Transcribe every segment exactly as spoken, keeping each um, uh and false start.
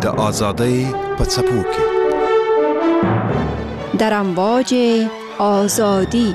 د آزادۍ په څپو کې در امواج آزادی.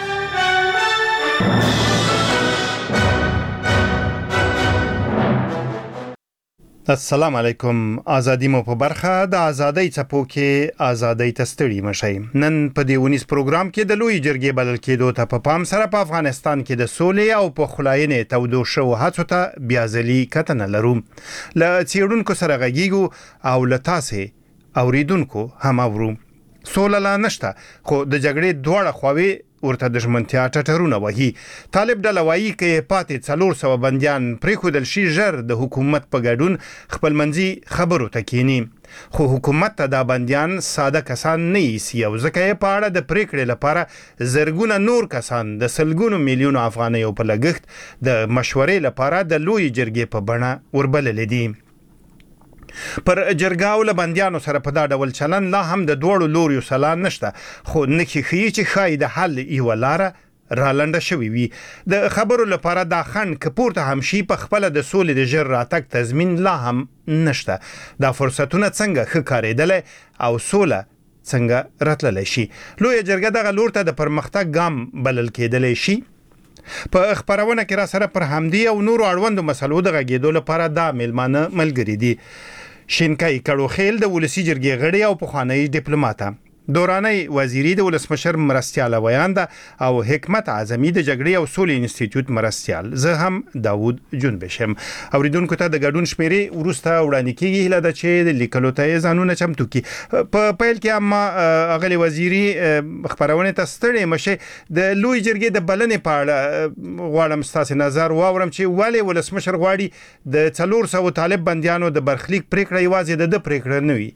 السلام علیکم. ازادي مو په برخه د ازادۍ څپو کې ازادۍ تستړي مشي. نن په دیونیس پروګرام کې د لوی جرګې بلل کېدو ته په پام سره په افغانستان کې د سولې او په خلاینې تودو شو هڅو ته بیا ځلي کتنه لرو. ل څېړونکو سره غږیږو او ل تاسې اوریدونکو هم اورو. سوله لا نشته، خو د جګړې دواړه خواوې ورته دښمنتیا ټټرونه وهي. طالب ډله وایي کې پاتې څلور سوه بندیان پرېښودل شي ژر د حکومت په ګډون خپلمنځي خبرو ته کینی، خو حکومت ته دا بندیان ساده کسان نه ایسي او ځکه یې په اړه د پریکړې لپاره زرګونه نور کسان د سلګونو میلیونو افغانیو په لګښت د مشورې لپاره د لوی جرګې په بڼه وربللې دي. پر جرګاو له بندیانو سره په دا ډول چلن لا هم د دوړو لوريو سلام نشته، خو نکي خي چې خای د حل یو لاره رالنده شوی وي. د خبرو لپاره دا خن کپورته هم شي په خپل د سولې د جر راتګ تضمین لا هم نشته. دا فرصتونه څنګه ښه کارېدل او سوله څنګه راتللی شي. لوی جرګه دغه لور ته د پرمختګ ګام بلل کېدلی شي. په خبرونه کې را سره پر همدی او نور اړوندو مسلو د غږیدو لپاره دا ملمانه ملګری دي. شینکای کړوخیل د ولسی جرګې غړی او پخوانی ډیپلوماټ، دوراني وزیری د ولسمشر مرستیال ویاند او حکمت اعظمي د جګړې او سولې انسټیټیوټ مرستیال. زه هم داوود جنبشم. اوریدونکو ته د ګډون شمیرې ورسته وړاندې کیږي هله د چې د لیکلو ته ځانونه چمتو کی. په پیل کې اما اغلی وزیری خبرونه ته ستړي مشه د لوی جرګې د بلنې په اړه غواړم ستاسو نظر واورم چې ولې ولسمشر غواړي د څلور سوه طالب بندیانو د برخلیک پریکړه یوازې د پریکړه نه وي.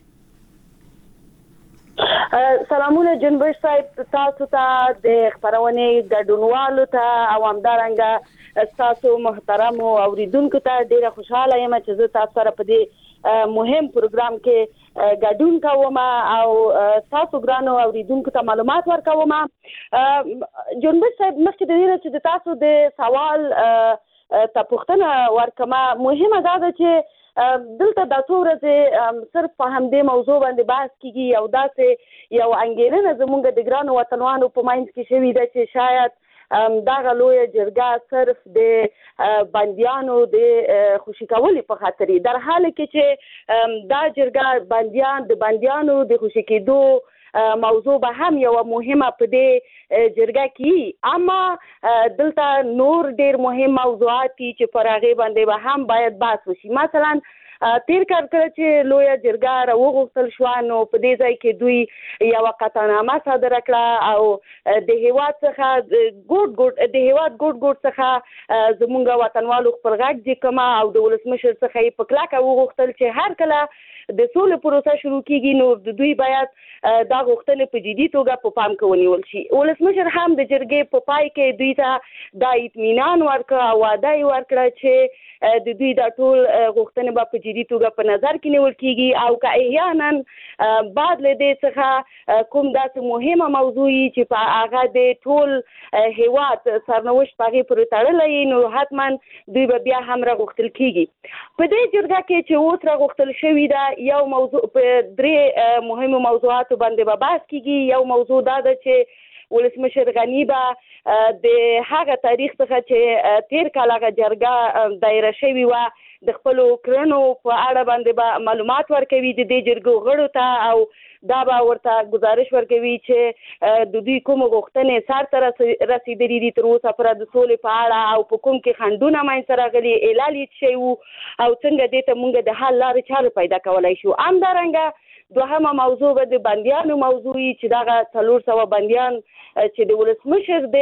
سلامونه جنبش صاحب، تاسو ته د خبرونه ګډونوالو ته او همدارنګه تاسو محترم اوریدونکو ته ډیره خوشاله یم چې زه تاسو سره په دې مهم پروګرام کې ګډون کوم او تاسو ګرانو اوریدونکو ته معلومات ورکوم. جنبش صاحب، مخکې د دې چې تاسو د سوال ته پوښتنه ورکوم، مهمه دا ده چې دلته د څو ورځې صرف په همدې موضوع باندې بحث کیږي او داسې یو انګیرنه زموږ د ګرانو وطنوانو په منځ کې شوې ده چې شاید دغه لویه جرګه صرف د بندیانو د خوشي کولو په خاطر، در حال کې چې دا جرګه بندیان د بندیانو د خوشي کېدو موضوع به هم یو مهمه په دې جرګه کې، اما دلته نور ډیر مهم موضوعات چې پر هغه باندې به هم باید بحث وشي. مثلا تیر کار کړ چې لویه جرګه راوغوښتل شو، نو په دې ځای کې دوی یو قطعنامه صادره کړه او د هیواد څخه ګوټ ګوټ د هیواد ګوټ ګوټ څخه زمونږ وطنوالو خپل غږ دي کما او د ولسمشر څخه یې په کلکه وغوښتل چې هر کله د سولې پروسه شروع کیږي نو د دوی باید دا غوښتنې په جدي توګه په پام کې ونیول شي. ولسمشر هم د جرګې په پای کې دوی ته دا اطمینان ورکړ او وعده یې ورکړه چې د دوی دا ټول غوښتنې به په جدي توګه په نظر کې نیول کیږي او که احیانا بعد له دې څخه کوم داسې مهمه موضوع چې په هغه د ټول هیواد سرنوشت په هغې پورې تړلی نو حتما دوی به بیا هم راغوښتل کیږي. په دې جرګه کې چې اوس راغوښتل شوي ده یو موضوع په درې مهمو موضوعاتو باندې به بحث کیږي. یو موضوع دا ده چې ولسمشر غنی به د هغه تاریخ څخه چې تیر کال هغه جرګه دایره شوې وه د خپلو کړنو په اړه باندې به معلومات ورکوي د دې جرګو غړو ته او دا به ورته گزارش ورکوي چې د دوی کوم غوښتنې سر ته رسیدلي دي تر اوسه پوره د سولې په اړه او په کوم کې خنډونه منځته راغلي اعلان یې شوی وو او څنګه دې ته موږ د حل لارې چارې پیدا کولی شو. همدارنګه دوهمه موضوع به د بندیانو موضوع چې دغه څلور سوه بندیان چې د ولسمشر د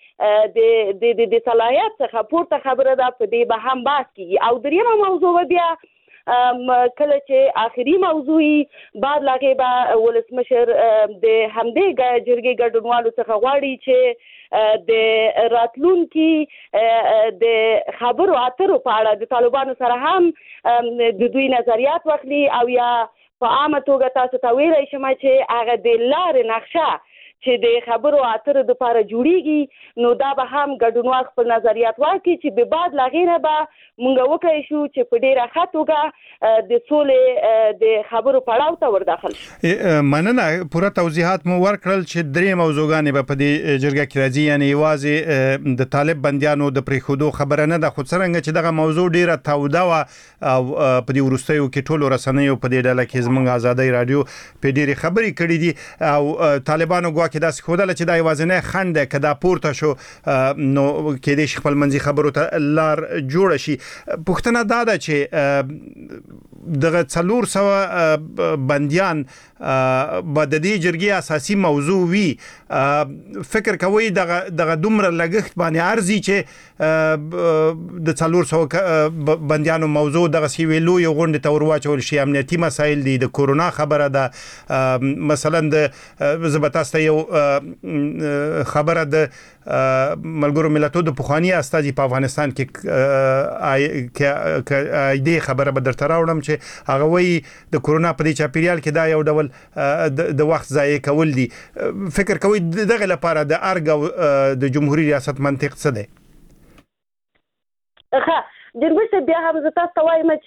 د د صلاحیت څخه پورته خبره ده په دې به هم بحث کیږي. او دریمه موضوع بیا کله چې آخري موضوعي بعد لاغه به ولسمشر د همدې جرګې ګډونوالو څخه غواړي چې د راتلونکي د خبرو اترو په اړه د طالبانو سره هم د دوی نظریات واخلي او یا په عامه توګه تاسو ته ویلی شم چې هغه د لارې نقشه چې د خبرو اترو لپاره جوړیږي نو دا به هم ګډونوال خپل نظریات ورکړي چې به بعد لغیره به مونږ وکړی شو چې په ډیره ښه توګه د سولې د خبرو پړاو ته ورداخل شو. مننه. پوره توضیحات مو ورکړل چې درې موضوعګانې به په دې جرګه کې راځي، یعنی یوازې د طالب بندیانو د پریښودو خبره نه ده، خو څرنګه چې دغه موضوع ډیره توده وه او په دې وروستیو کې ټولو رسنیو په دې ډله کې زموږ ازادۍ راډیو په ډیرې خبرې کړې دي او طالبانو ګواکې داسې ښودله چې دا یوازینی خنډ دی، که دا پورته شو نو کېدای شي خپلمنځي خبرو ته لار جوړه شي. پوښتنه دا ده چې دغه څلور سوه بندیان به د دې جرګې اساسي موضوع وي، فکر کوئ دغه دغه دومره لګښت باندې ارزي چې د څلور سوه بندیانو موضوع دغسې یوې لویې غونډې ته ور واچول شي؟ امنیتي مسایل دي، د کورونا خبره ده، مثلا د زه به تاسو ته یو خبره د ملګرو ملتونو د پخواني استازي په افغانستان کې دې خبره به درته راوړم چې هغه وایي د کورونا په دې چاپیریال کې دا یو ډول د وخت ضایع کول دي. فکر کوئ دغه لپاره د ارګ او د جمهوریت ریاست منطق څه دی؟ ښه جنبش بیا هم زه تاسو ته وایم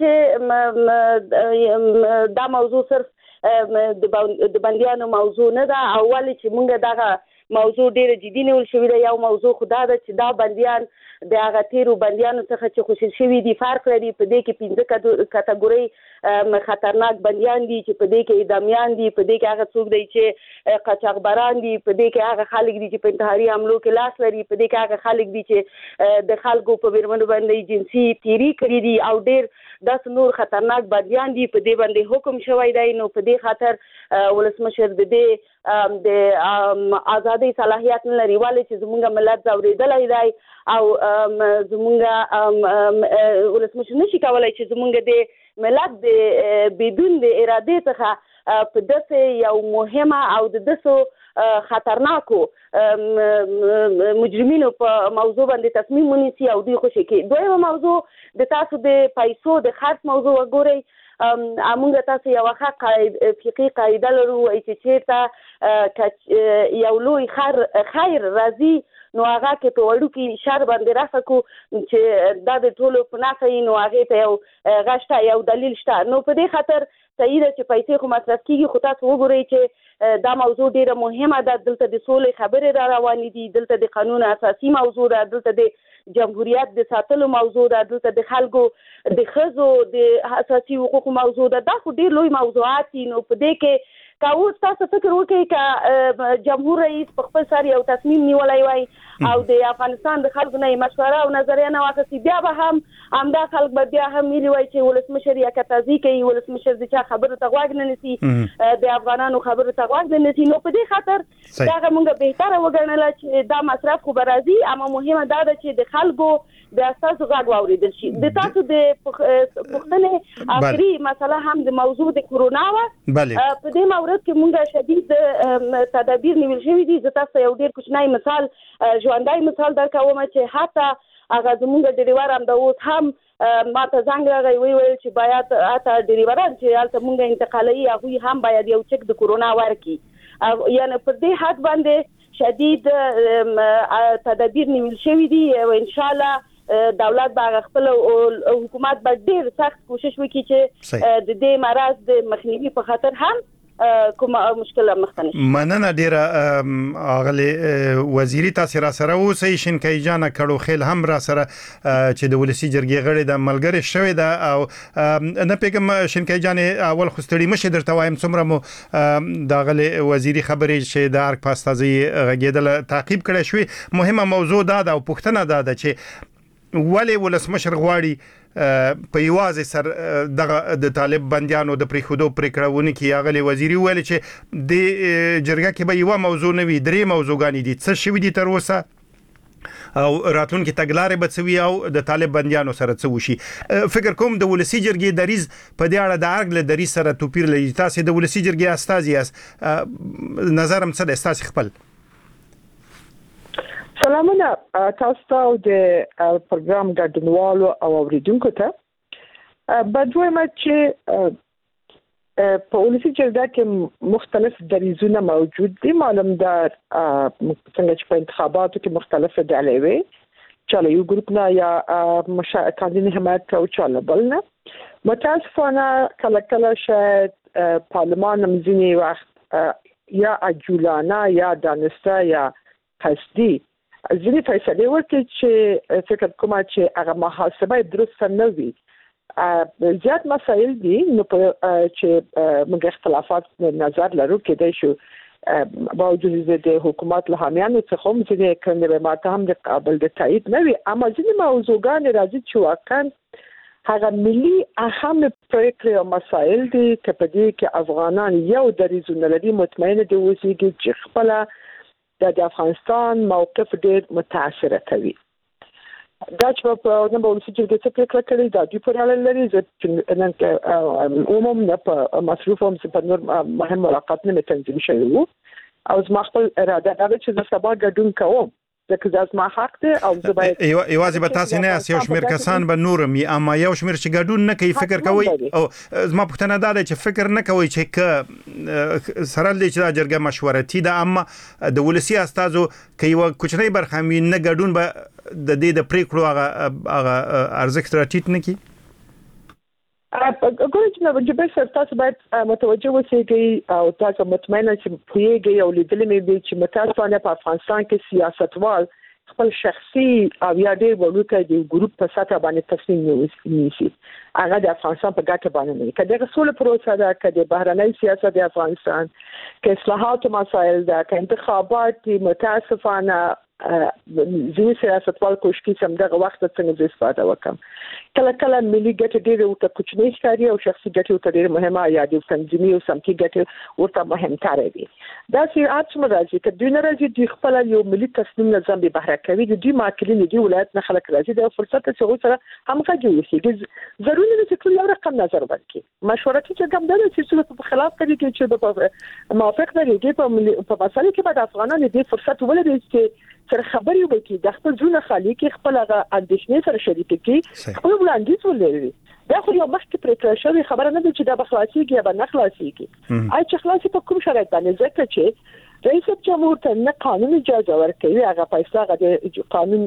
چې دا موضوع صرف د بندیانو موضوع نه ده، او ولې چې مونږ دغه موضوع ډیره جدي نیول شوې ده. یو موضوع خو دا ده چې دا بندیان د هغه تیرو بندیانو څخه چې خوشي شوي دي فرق لري. په دې کې پنځه کټګورۍ خطرناک بندیان دي چې په دې کې اعدامیان دي، په دې کې هغه څوک دی چې قاچاقبران دي، په دې کې هغه خلک دي چې په انتحاري حملو کې لاس لري، په دې کې هغه خلک دي چې د خلکو په میرمنو باندې جنسي تیری کړي دي، او ډیر داس نور خطرناک بندیان دي. په دې باندې حکم شوی دی، نو په دې خاطر ولسمشر د دې د آزادۍ صلاحیت نه لري، ولې چې زموږ ملت ځورېدلی دی او زموږ ولسمشر نشي کولی چې زموږ د ملت د بدون د ارادې څخه په داسې یو مهمه او د داسو خطرناکو مجرمینو په موضوع باندې تصمیم ونیسي او دوی خوشي کړي. دویمه موضوع د تاسو د پیسو د خرڅ موضوع وګورئ. امونږ تاسو یو ښه فقهي قاعده لرو چې چېرته یو لوی خیر راځي نو هغه کې په وړوکي شر باندې رافع کو چې دا د ټولو په نفع وي، نو هغې ته یو غږ شته، یو دلیل شته. نو په دې خاطر صحیح ده چې پیسې خو مصرف کېږي، خو تاسو وګورئ چې دا موضوع ډیره مهمه ده. دلته د سولې خبرې را روانې دي، دلته د قانون اساسي موضوع ده، دلته د جمهوریت د ساتلو موضوع ده، دلته د خلکو د ښځو د اساسي حقوقو موضوع ده. دا خو ډیر لوی موضوعات دي. نو په دې کې که اوس تاسو فکر وکړئ که جمهور رئیس په خپل سر یو تصمیم نیولی وای او د افغانستان د خلکو نه مشوره او نظریه نه واخیستې، بیا به هم همدا خلک به بیا هم ویلي وای چې ولسمشر یا کتازي کوي، ولسمشر د چا خبرو ته غوږ نه نیسي، د افغانانو خبرو ته غوږ نه نیسي. نو په دې خاطر دغه موږ بهتره وګڼله چې دا مصرف خو به راځي، اما مهمه دا ده چې د خلکو د ستاسو غږ واورېدل شي. د تاسو د پوښتنې آخري مسله هم د موضوع د کورونا وه. په دې مورد کې موږ شدید تدابیر نیول شوي دي. زه تاسو یو ډېر کوچنی مثال ژوندی مثال درکوم چې حتی هغه زموږ ډریور هم د اوس هم ما ته زنګ راغی، وی ویل چې باید حتی ډریوران چې هلته موږ انتقالوي هغوی هم باید یو چک د کورونا ورکړي. یعنې پر دې حد باندې شدید تدابیر نیول شوي دي او انشاءالله دولت به خپل حکومت به ډیر سخت کوشش وکړي چې د دې مرض د مخنیوي په خاطر هم کوم مشکل مخته نشي. مننه ډیره اغلی وزیری تاسو را سره اوسئ. شینکای جان کړو خیل هم را سره چې د ولسی جرګې غړي د ملګری شوی دا او نه پیګم شینکای جان اول خوستړی مشه درته وایم څومره مو د اغلی وزیری خبرې چې د ارګ پاستازي غږیدل تعقیب کړی شوی. مهمه موضوع دا ده او پوښتنه دا ده چې ولې ولسمشر غواړي په یوازې سر دغه د طالب بندیانو د پریښودو پریکړه کې اغلی وزیری ویل چې د جرګه کې به یو موضوع نه وي، درې موضوعګانې دي. څه شوي دي تر اوسه او راتلونکي تګلارې به څه وي او د طالب بندیانو سره څه وشي؟ فکر کوم د ولسی جرګې دریز په دې اړه د ارګ له دریز سره توپیر لري. تاسو د ولسی جرګې استازي یاست، نظرم څه دی ستاسو خپل؟ سلامونه تاسو ته او د پروګرام ګډونوالو او اوریدونکو ته. بدویم چې په ولسی جرګه کې مختلف دریزونه موجود دي. معلوم ده څنګه چې په انتخاباتو کې مختلف ډلې وي، چاله یو ګروپ نه یا کاندید حمایت کوي چاله بل نه. متاسفانه کله کله شاید پارلمان مزینی وخت یا عجولانه یا دانسته یا قصدي ځینې فیصلې وکړي چې فکر کوم چې هغه محاسبه درست نه وي. زیات مسایل دي نو چې موږ اختلافات نظر لرو کېدای شو باوجود د حکومت له حامیانو څخه هم ځینې کړنې ماته هم د قابل د تایید نه وي، اما ځینې موضوعګان راځي چې واقعا هغه ملي اهم پریکړې او مسایل دي چې په دې کې افغانان یو دریځونه لري مطمئن دي اوسېږي چې خپل د افغانستان موقف ډېر متاثر کوي. دا چې په نن په ولسی جرګه کې پریکړه کړې دا د پرال لري چې نن کې عموم نه په مصروف هم په نور مهم ملاقات نه تنظیم شوی وو او زما خپل اراده دا چې زه سبا ګډون کوم ځکه دا زما حق دی او زه باید یوازې به تاسو نه یو شمېر کسان به نورم اما یو شمېر چې ګډون نه کوي فکر کوي او زما پوښتنه دا ده چې فکر نه کوي چې ک سره لې چې دا جرګه مشورتي ده اما د ولسی استازو کوي یو کوچنی برخه نه ګډون به د دې د پریکړو هغه هغه ارزښت راټیټ نه کی. ګورئ چې نو جبر سره تاسو باید متوجه اوسئ او تاسو مطمئنه چې پوهیږئ او لیدلې مې دي چې متاسفانه په افغانستان کې سیاستوال خپل شخصي او یا ډېر وړوکی د ګروپ په سطح باندې تصمیم نیسي. هغه د افغانستان په ګټه باندې نه کړي. د رسول پروسه ده که د بهرنۍ سیاست د افغانستان که اصلاحات مسایل ده که انتخابات متاسفانه ځینې سیاستوال کوشش کوي چې همدغه وخت څنګه زه استفاده وکړم. کله کله ملي ګټې ډېرې ورته کوچنۍ ښکاري او شخصي ګټې ورته ډېرې مهمه یا د تنظیمي او سمتي ګټې ورته مهمتره دي. داسې حالت څومره راځي که دوی نه راځي دوی خپله یو ملي تصمیم نظام بې بهره کوي. د دوی معقلین دي ولایت نه خلک راځي د فرصت چې هغوی سره همغږي اوسېږي. ضروري نه چې ټول یو رقم نظر ورکړي. مشورتي جرګه هم دا ده چې څوک په خلاف کوي چې په موافق نه دي په مسایلو کې باید افغانان دې فرصت ولري چې سره خبرې وکړي، د خپل ژوند خالي کې خپل هغه اندېښنې سره شریک کړي، خپل وړاندیز ولري. دا خو یو مخکې پریکړه شوې خبره نه ده چې دا به خلاصېږي یا به نه خلاصېږي. آی چې خلاصې په کوم شرایط باندې ځکه چې رئیس جمهور ته نه قانون اجازه ورکوي هغه پیسې هغه د قانون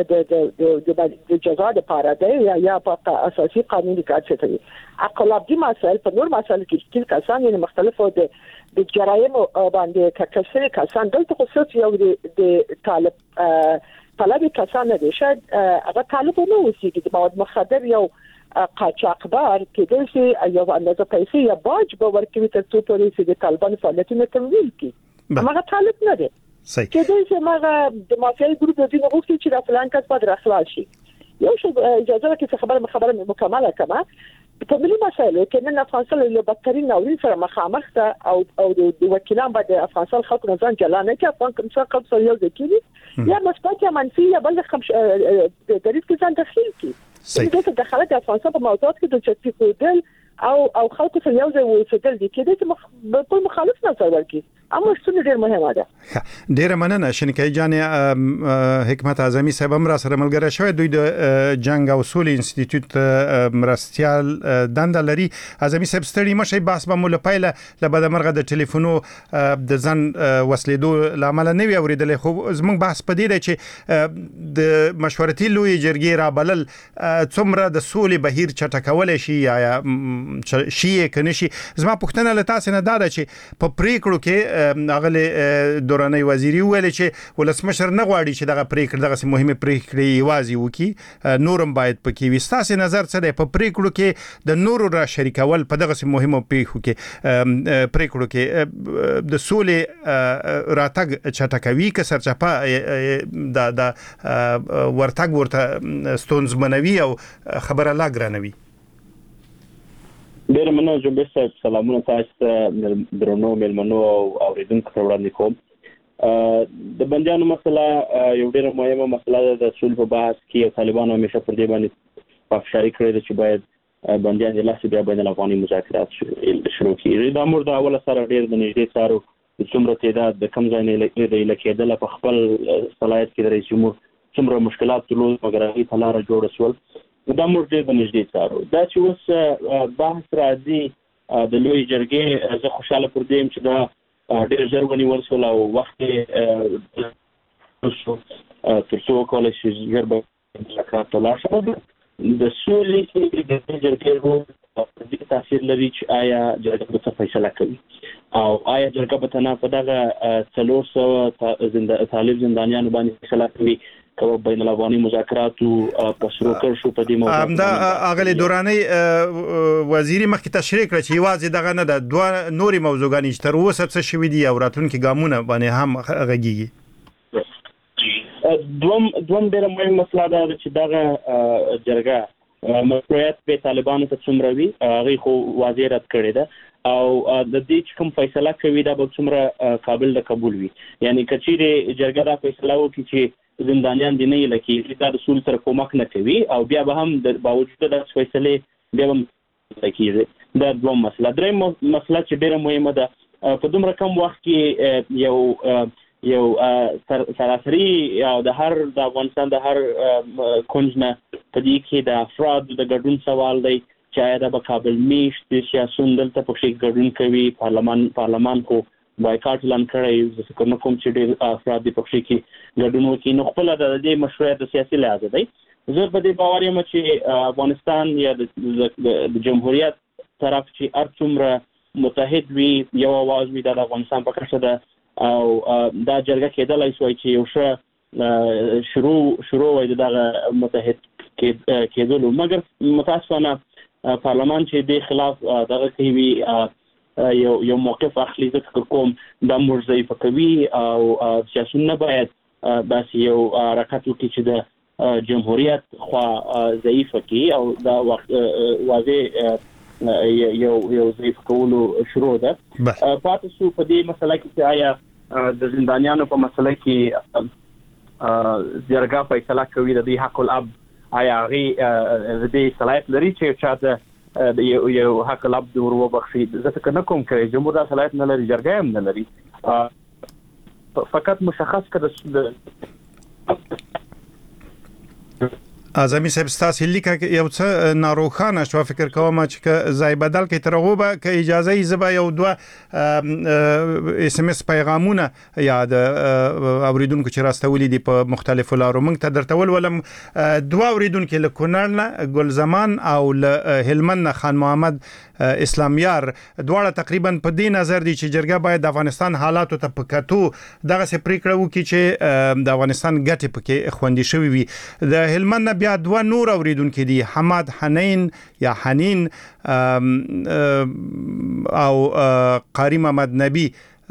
د د جزا لپاره دی یا یا په اساسي قانون کې څه اقلابدي مسائل په نور مسائل کې چې کسان یې مختلفو د د جرایم باندې ککسر کسان دلته خصوص یو د طالب طلب کسان دي شاید هغه طالب نه وسیږي د مواد مخدر یو قاچاقبر کې د سي یو اندازه پیسې یا باج به ورکوي تر څو پورې چې د طالبان فعالیتونه تمویل کړي. هغه طالب نه دی چې دوی چې هغه د مافیایي ګروپ د دې غوښتي چې د فلان کس باید راخلاص شي. یو شی اجازه ورکړي چې خبره خبره مکمله کړم. په ملي مسایلو کې نن افغانستان له بدترین ناورین سره مخامخ ده او او د وکیلان باید افغانستان خلکو نه ځان جلا نه کړي. افغان کوم څه خلک سره یو ځای کېږي یا مثبت یا منفي یا بل کوم دریځ کې ځان داخل کړي. دغه دخالت افغانستان په موضوعات کې د چټي کېدل او او خلکو سره یو ځای وسیدل دي کې د ټول مخالف نظر ورکړي. اما څه ډېر مهمه ده. ډېر مننه شنکای جان حکمت اعظمي صاحب هم را سره ملګری شوی. دوی د جنگ او سولې انسټیټیوټ مرستيال دنده لري. اعظمي صاحب ستړي مشه بحث به مول پایله لبد مرغه د ټلیفونو د ځن وسلیدو لامل نه وی اوریدل. خو زموږ بحث په دې دی چې د مشورتي لوی جرګې را بلل څومره د سولې بهیر چټکول شي یا شي کني شي. زما پوښتنه له تاسو نه دا ده چې په پریکړو کې اغله دوراني وزیری ویل چې ولسمشر نه غواړي چې دغه پریکړه دغه مهمه پریکړه یوازي وکي، نورم باید پکې وي. تاسو نظر څه دی په پریکړو کې د نورو را شریکول په دغه مهمه پیښو کې پریکړو کې د سولې راتګ چټکوي که سرچپه د د ورتګ ورته ستونزمنوي او خبره لا ګرانوي؟ ډېر مننه جوبیر صاحب. سلامونه تاسو ته درنو مېلمنو او اوریدونکو ته وړاندې کوم. د بندیانو مسله یو ډېره مهمه مسله ده. د سولې په بحث کې طالبانو همیشه پر دې باندې پافشاري کړې ده چې باید بندیان د لاسه بیا بین الافغاني مذاکرات شروع کړي. دا مورد اوله سره ډېر د نږدې څارو څومره تعداد د کم ځای نه لیرې کېدله په خپل صلاحیت کې د رئیس جمهور څومره مشکلات درلود مګر هغې ته لاره جوړه شول. دا موږ ډېر د نږدې څارو. دا چې اوس بحث راځي د لوی جرګې زه خوشاله پر دې چې دا ډېر ژر ونیول شول او وخت تر څو وکولای شي ژر به مذاکرات ته لاړ شي. د سولې د جرګې رول دې تاثیر لري چې آیا جرګه به څه فیصله کوي او آیا جرګه به تنها په دغه څلور سوه طالب زندانیانو باندې فیصله کوي که بین الافغاني مذاکراتو په شروع کړ شو په دې موضوع. همدا اغلې دوراني وزیري مخکې تشریح کړ چې یوازې دغه نه د دوه نورې موضوعګانې چې تر اوسه څه شوي دي او راتلونکي ګامونه باندې هم غږیږي. دوم دوم ډېره مهمه مسله ده چې دغه جرګه مشروعیت به طالبانو ته څومره وي هغې خو واضح رد کړې ده او د دې چې کوم فیصله کوي دا به څومره قابل د قبول وي. یعنی که چیرې جرګه دا فیصله وکړي چې زندانیان دي نه ایله کېږي دا د سولې سره کومک نه کوي او بیا به هم د باوجود د فیصلې بیا به هم کېږي. دا دوم مسله. درېیم مسله چې ډېره مهمه ده په دومره کم وخت کې یو یو سراسري او د هر د افغانستان د هر کونج نه په دې کې د افرادو د ګډون سوال دی چې آیا دا به کابل میشت د سیاسون دلته پکښې ګډون کوي. پارلمان پارلمان خو بایکاټ اعلان کړی زه فکر نه کوم چې ډېر افراد دې پکښې کې ګډون وکړي. نو خپله د دې مشروعیت د سیاسي لحاظه دی. زه په دې باور یم چې افغانستان یا د جمهوریت طرف چې هر څومره متحد وي یو اواز وي دا د افغانستان په کچه ده او دا جرګه کېدلی شوی چې یو ښه شروع شروع وای دغه متحد کېدلو. مګر متاسفانه پارلمان چې دې خلاف دغه کوي یو یو موقف اخلي ځکه کوم دا موږ ضعیفه کوي او سیاسون نه باید داسې یو حرکت وکړي چې د جمهوریت خوا ضعیفه کړي او دا واضح یو یو ضعیف کولو شروع ده. پاتې شو په دې مسله کې چې آیا د زندانیانو په مسله کې جرګه فیصله کوي د دې حق الاب آیا هغې د دې صلاحیت لري چې چا ته یو حق الاب ور وبخښي. زه فکر نه کوم چې جمهور دا صلاحیت نه لري جرګه هم نه لري. فقط مشخص کړه اعظمي صاحب ستاسو لیکه یو څه ناروخانه شو فکر کوم چې ځای بدل کې ترغوبه ک اجازه یې زبا یو دوه اس ام اس پیغامونه یا د اوریدونکو چې راستولې دي په مختلفو لارو موږ ته درتول ولم دوه اوریدونکو له کونړ ګل زمان او له هلمند خان محمد اسلامیار دواړه تقریبا په دې نظر دي چې جرګه باید د افغانستان حالاتو ته پکاتو دغه سه پریکړه وکړي چې د افغانستان ګټه پکې خوندې شوی وي. د هلمند بیا دوه نور اوریدونکو دي حماد حنین یا حنین او قاری محمد نبی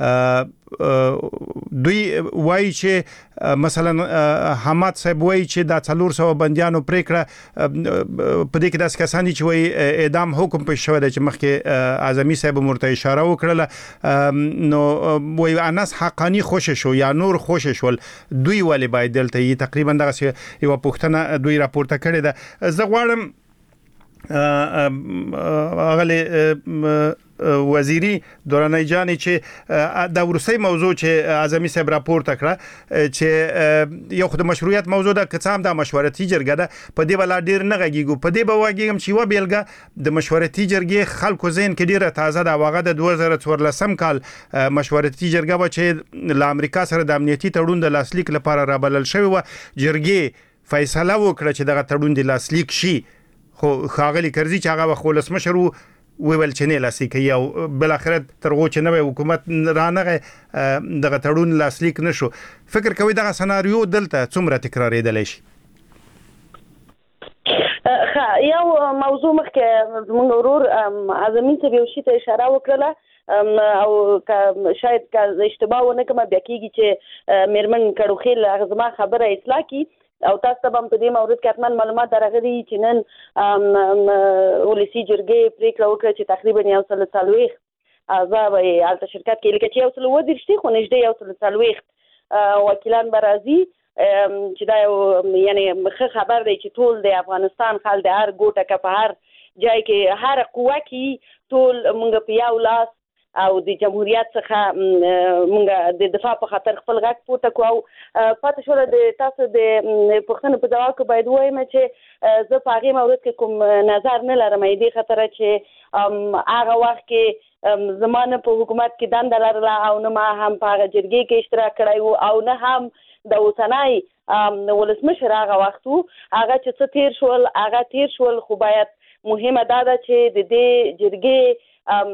دوی وایي چې مثلا حماد صاحب وایي چې دا څلور سوه بندیانو پریکړه په دې کې داسې کسان دي چې وایي اعدام حکم پېښ شوی دی چې مخکې اعظمي صاحب ورته اشاره وکړله نو وایي انس حقانی خوشې شو یا نور خوشې شول دوی ولې باید دلته یې تقریبا دغسې یوه پوښتنه دوی راپورته کړې ده. زه غواړم اغلی وزیری دورانی جانی چې دا ورسې موضوع چې اعظمي صاحب راپورته کړه چې یو خو د مشروعیت موضوع ده که څه هم د مشورتي جرګه ده په دې ولا ډیر نه غږیږو په دې به وګیم چې و بیلګه د مشورتي جرګې خلکو ذهن کې ډیره تازه ده واغه د دوه زره څوارلسم کال مشورتي جرګه و چې ل امریکا سره د امنیتي تړون د لاسلیک لپاره رابلل شوی و جرګې فیصله وکړه چې دغه تړون د لاسلیک شي خو خاغلی کرزي چې هغه خلص مشرو ویل چې نه لاسلیک یو بل اخر تر غو چې نوې حکومت رانغه دغه تړون لاسلیک نشو. فکر کوي دغه سناریو دلته څومره تکرارېدل شي؟ ښه یو موضوع مخکې زموږ ورور اعظمي صاحب یو شي ته اشاره وکړله او شاید که اشتباه ونه کړم بیا کېږي چې میرمن کړوخیل هغه زما خبره اصلاح کړي او تاسو ته هم په دې مورد کې حتما معلومات درغلي چې نن ولسی جرګې پریکړه وکړه چې تقریبا یو سل څلوېښت اعضا به هلته شرکت کوي لکه چې یو سل اووه دېرش دي خو نږدې یو سل څلوېښت وکیلان به راځي چې دا یو یعنې ښه خبر دی چې ټول د افغانستان خلک د هر ګوټه که په هر جای کې هر قوه کې ټول موږ په یو لاس او د جمهوریت څخه موږ د دفاع په خاطر خپل غږ پورته کوو. پاتې شو د تاسو د پوښتنې په جواب کې باید وایم چې زه په هغې مورد کې کوم نظر نه لرم، دې خاطر چې هغه وخت کې زما نه په حکومت کې دنده لرله او نه ما هم په هغه جرګې کې اشتراک کړی و او نه هم د اوسنی ولسمشر هغه وخت و. هغه چې څه تیر شول هغه تیر شول، خو باید مهمه دا ده چې د دې جرګې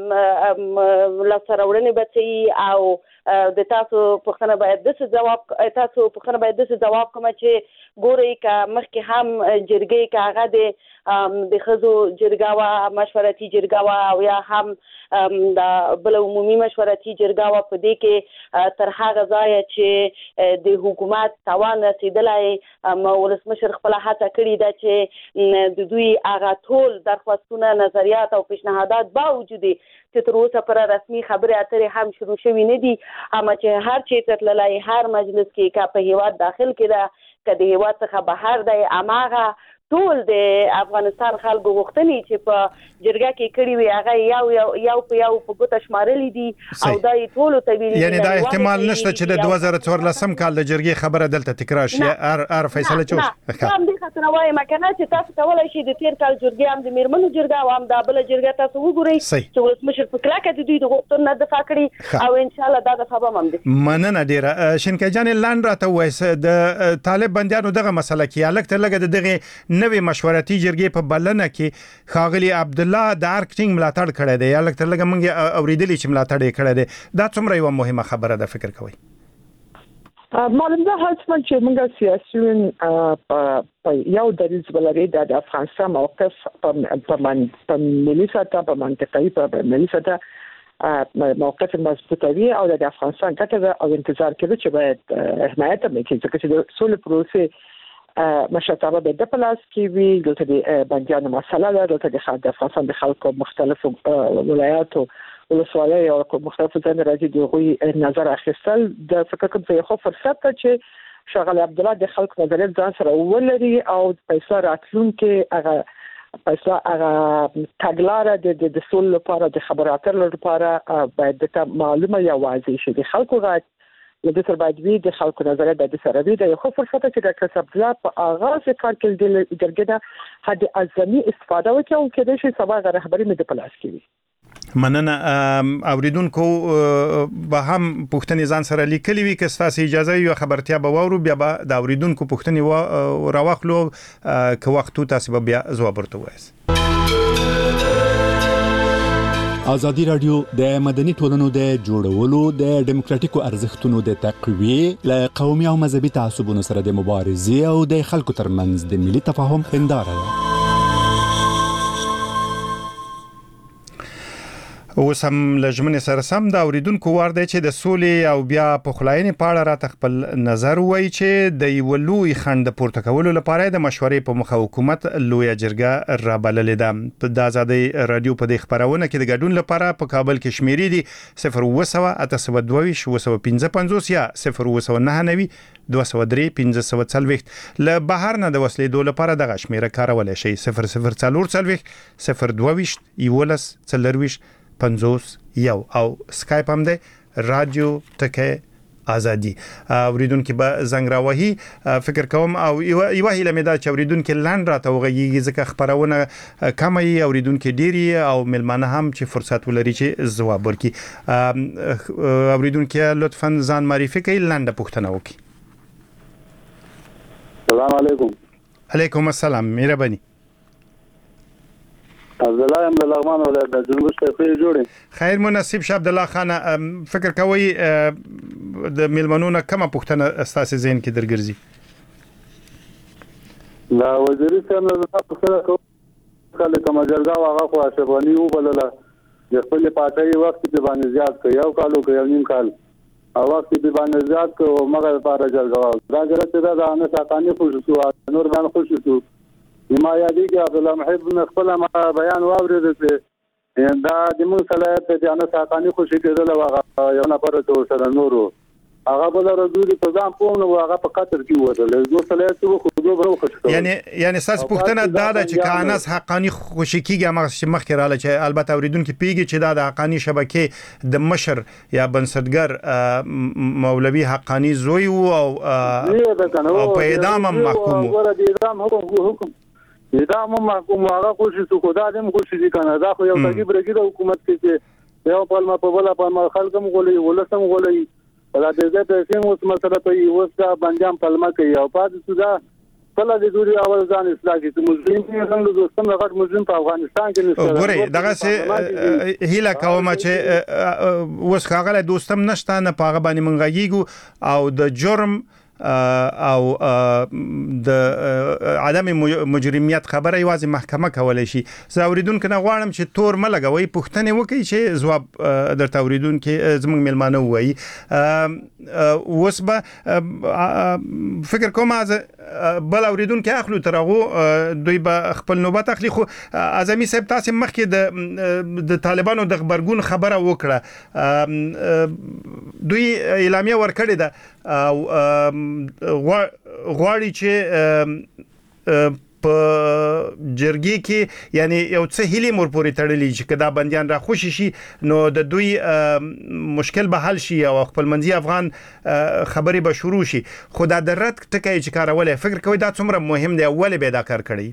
لاسته راوړنې به څه او د تاسو پوښتنه باید داسې جواب تاسو پوښتنه باید داسې جواب کوم چې ګورئ که مخکې هم جرګې که هغه د د ښځو جرګه وه، مشورتي جرګه وه او یا هم د بله عمومي مشورتي جرګه وه، په دې کې تر هغه ځایه چې د حکومت توان رسېدلی ولسمشر خپله هڅه کړې ده چې د دوی هغه ټول درخواستونه، نظریات او پیشنهادات باوجود چې تر اوسه پوره رسمي خبرې اترې هم شروع شوي نه دي، اما چې هر چېرته تللی هر مجلس کې که په هیواد داخل کې ده که د هیواد څخه بهر دی، هماغه ټول د افغانستان خلکو غوښتنې چې په جرګه کې کړي وي هغه یو یو یو په یو په ګوته شمارلي دي او دا یې ټولو ته ویلي دي. یعنې دا احتمال نشته چې د دوه زره څوارلسم کال د جرګې خبره دلته تکرار شي هر هر فیصله چې اوس نه همدې خاطر وایم که نه چې تاسو کولی شئ د تېر کال جرګې هم د میرمنو جرګه او هم دا بله جرګه تاسو وګورئ چې ولسمشر په کلکه د دوی د غوښتنو نه دفاع کړي او انشاءالله دا دفعه به هم همداسې. مننه ډېره. شینکۍ جانې لنډ راته ووایه د طالب بندیانو دغه مسله کې هلک تر لږه د دغې نوې مشورتي جرګې په بلنه کې ښاغلي عبدالله د هر ټینګ ملاتړ کړی دی، هلک تر لږه موږ اورېدلي چې ملاتړ یې کړی دی. دا څومره یوه مهمه خبره ده فکر کوئ؟ معلوم ده حتما چې موږ سیاسیون په یو دریځ ولري د افغانستان موقف په ملي سطح په منطقه‌ي په ملي سطح موقف مضبوطوي او د افغانستان ګټه او انتظار کوي چې باید حمایت وکړي ځکه چې د سولې پروسې مشرتابه به د پلاس کې وي. دلته د بندیانو مسله ده، دلته د افغانستان د خلکو مختلفو ولایاتو ولسوالۍ او مختلفو ځایونو راځي د هغوی نظر اخیستل د فکر کوم چې یو فرصت ده چې ښاغلی عبدالله د خلکو نظریات ځان سره ولري او پیسه راتلونکي هغه پیسه هغه تګلاره د د سولې لپاره د خبرو اترو لپاره باید د معلومه یا واضح شي. د خلکو غږ د تر باید وی د خلکو نظریات د سره وی د یو فرصت چې ډاکټر عبدالله په آغاز کار کې د جرګې نه حد اعظمي استفاده وکړي او کېدای شي سبا غ رهبري مې د پلاس کوي. مننه. اوریدونکو به هم پوښتنې ځان سره لیکلي وي که ستاسو اجازه وي خبرتیا به واورو بیا به د اوریدونکو پوښتنې راواخلو که وخت تاسو به بیا ځواب ورته وایي. ازادي رادیو د مدني ټولنو د جوړولو د ډیموکراتیکو ارزښتونو د تقویه ل قومي او مذهبي تعصبونو سره د مبارزې او د خلکو ترمنځ د ملي تفاهم هنداره ده. اوس هم لژمنې سره سم د اوریدونکو وار دی چې د سولې او بیا په خلاینې په اړه راته خپل نظر وایي چې د یو لوی خند پورته کولو لپاره د مشورې په مخه حکومت لوی جرګه رابللې ده. د ازادي رادیو په دې خبرونه کې د ګډون لپاره په کابل کې شمیرې دي صفر اوه سوه اته سوه دوه ویشت اوه سوه پنځه پنځوس یا صفر اوه سوه نهه نوي دوه سوه درې پنځه سوه څلوېښت. له بهر نه د وسلېدو لپاره دغه شمیره کارولی شئ صفر صفر څلور څلوېښت صفر دوه ویشت یولس څلرویشت پنځوس یو او سکایپ هم دی رادیو ټکی ازادي. اوریدونکو به زنګ راوهي فکر کوم او یو هیله مې ده چې اوریدونکو لاند راته وغږیږي ځکه خبرونه کم ای اوریدونکو ډیری او ملمانه هم چې فرصت ولري چې ځواب ورکړي. اوریدونکو لطفا ځان معرفي کړئ لاند پوښتنه وکړئ. السلام علیکم. علیکم السلام. مهرباني. عبدالله ام د لغمان ولایت د جنوب شرقي جوړي. خیر مناسب شه عبدالله خان فکر کوي د ملمنونو کومه پوښتنه استاسو ذهن کې درګرځي؟ دا وزیري څنګه د تاسو سره کله کوم جرګه واغه خو اشبانی وبلله د خپل پاتې وخت په باندې زیات کوي یو کالو کوي نیم کال او وخت په باندې زیات کوي مګر لپاره جرګه دا جرګه دا نه ساتانه خو شو نور باندې خو شو ما یادی کې عبدالله محب نه خپل بیان واورید چې دا د موږ صلاحیت د جانه ساتانی خوشی کېدل واغه یو نه پر تو سره نورو هغه بل رجوع په ځان پوم نو هغه په قطر کې وته له دوه صلاحیت خو موضوع به وکړو یعنی یعنی ساس پښتنه دا ده چې کانس حقانی خوشی کیږي ما مخکې رااله چې البته اوریدونکو پیږي چې دا د حقانی شبکې د مشر یا بنسټګر مولوی حقانی زوی او او په اعدام محکوم وو د اعدام حکم اعدام محکوم هغه خوشی سو خدا دې خوشی دي کنه دا خو یو تګي برګي د حکومت کې یو په ما په بل په خلکم غولي ولسم غولي ولا دې د سیم اوس مسله په اوس دا بنجام پلمه کوي او پاتې سودا کله د دوی اول ځان اصلاح کې مسلمان څنګه دوستم غټ مسلمان په افغانستان کې نشته ګوري دغه سه هیله کوم چې اوس هغه دوستم نشته نه پاغه باندې منغږیږو او د جرم او د عدم مجرمیت خبره یوازې محکمه کولای شي. زه اوریدونکو نه غواړم چې تور ملګوي پښتنه وکي چې جواب درته اوریدونکو زموږ ملمانه وایي. اوس به فکر کوم از بل اوریدونکو اخلو ترغه دوی به خپل نوبت اخلي. خو اعظمي صاحب تاسو مخکې د د طالبانو د خبرګون خبره وکړه دوی اعلامیه ورکړې ده او غواړي چې په جرګي کې یعنی یو څه هلي مور پورې تړلې چې کدا بنديان را خوشي شي نو د دوی مشکل به حل شي او خپل منځي افغان خبري به شروع شي. خو دا د رد ټکي چې کارولې فکر کوي دا څومره مهم دی اول به دا کار کړی.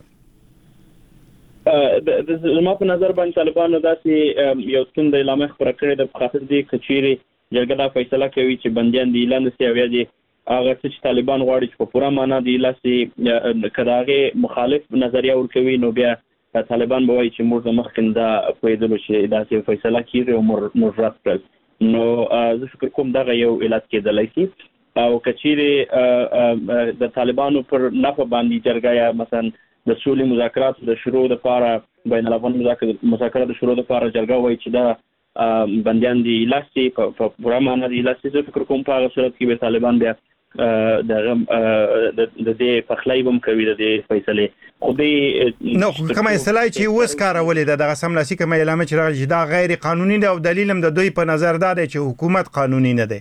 د زما په نظر باندې طالبانو داسې یو څنډه اعلان خبره کړې د خاطر دي کچيري جرګه دا فیصله کوي چې بنديان دی اعلان سي او دي هغه چې طالبان غواړي چې په پوره معنا دی لاسي کداغه مخالف نظریه ورکوي نو بیا طالبان به وایي چې موږ د مخکنده فیدلو چې داسې فیصله کیږي او مراد کړ نو زه فکر کوم دا یو علت کېدلای شي او کچيري د طالبانو پر نفع باندې جرګه یا مثلا د سولې مذاکرات د شروع لپاره بین الافغان مذاکرات د شروع لپاره جرګه وایي چې دا بنديان دی لاسي په پوره معنا دی لاسي زه فکر کوم په هغه صورت کې به طالبان بیا د د دې پخلای بم کوي د دې فیصله خو دې نو کومه اصطلاح چې وس کارولې ده د سملاسي کومه اعلان چې راځي دا غیر قانوني ده او دلیل هم د دوی په نظر ده چې حکومت قانوني نه ده.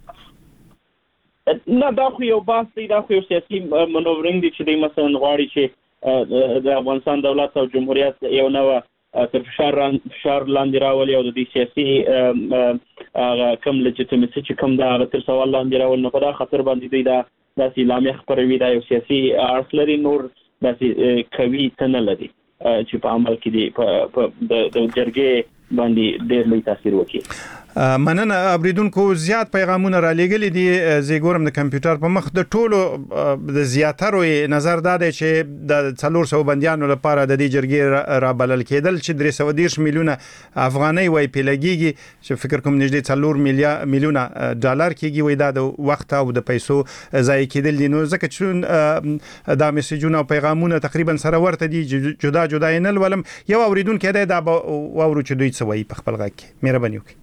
نه دا خو یو باس دی دا خو یو سیاسي منورینګ دی چې د مثلا غواړي چې د افغانستان دولت او جمهوریت یو نو تر فشار فشار لاندې راولي او د دې سیاسي هغه کم لجټیمیسي چې کم دا تر سوال لاندې راول نو په دا خطر باندې دی دا داسې اعلامیه خبروي دا یو سیاسي اړخ لري نور داسې کوي څه نه لري چې په عمل کې دی د جرګې باندې ډېر لوی تاثیر وکړي. مننه اوریدونکو زیات پیغامونه را لېږلي دي زه ګورم د کمپیوټر په مخ د ټولو د زیاترو نظر دا دی چې د څلور سوه بندیانو لپاره د دې جرګې را بلل کېدل چې درې سوه دېرش میلیونه افغانۍ وای پیلګيږي چې فکر کوم نږدې څلور میلیونه ډالر کېږي وای دا د وخت او د پیسو ضایع کېدل دي نو ځکه چې دا میسجونه او پیغامونه تقریبا سره ورته دي جدا جدا نه ولم یو اوریدونکو دی دا وورو چې دوی څه وایي په خپل غږ کې مهرباني وکړئ.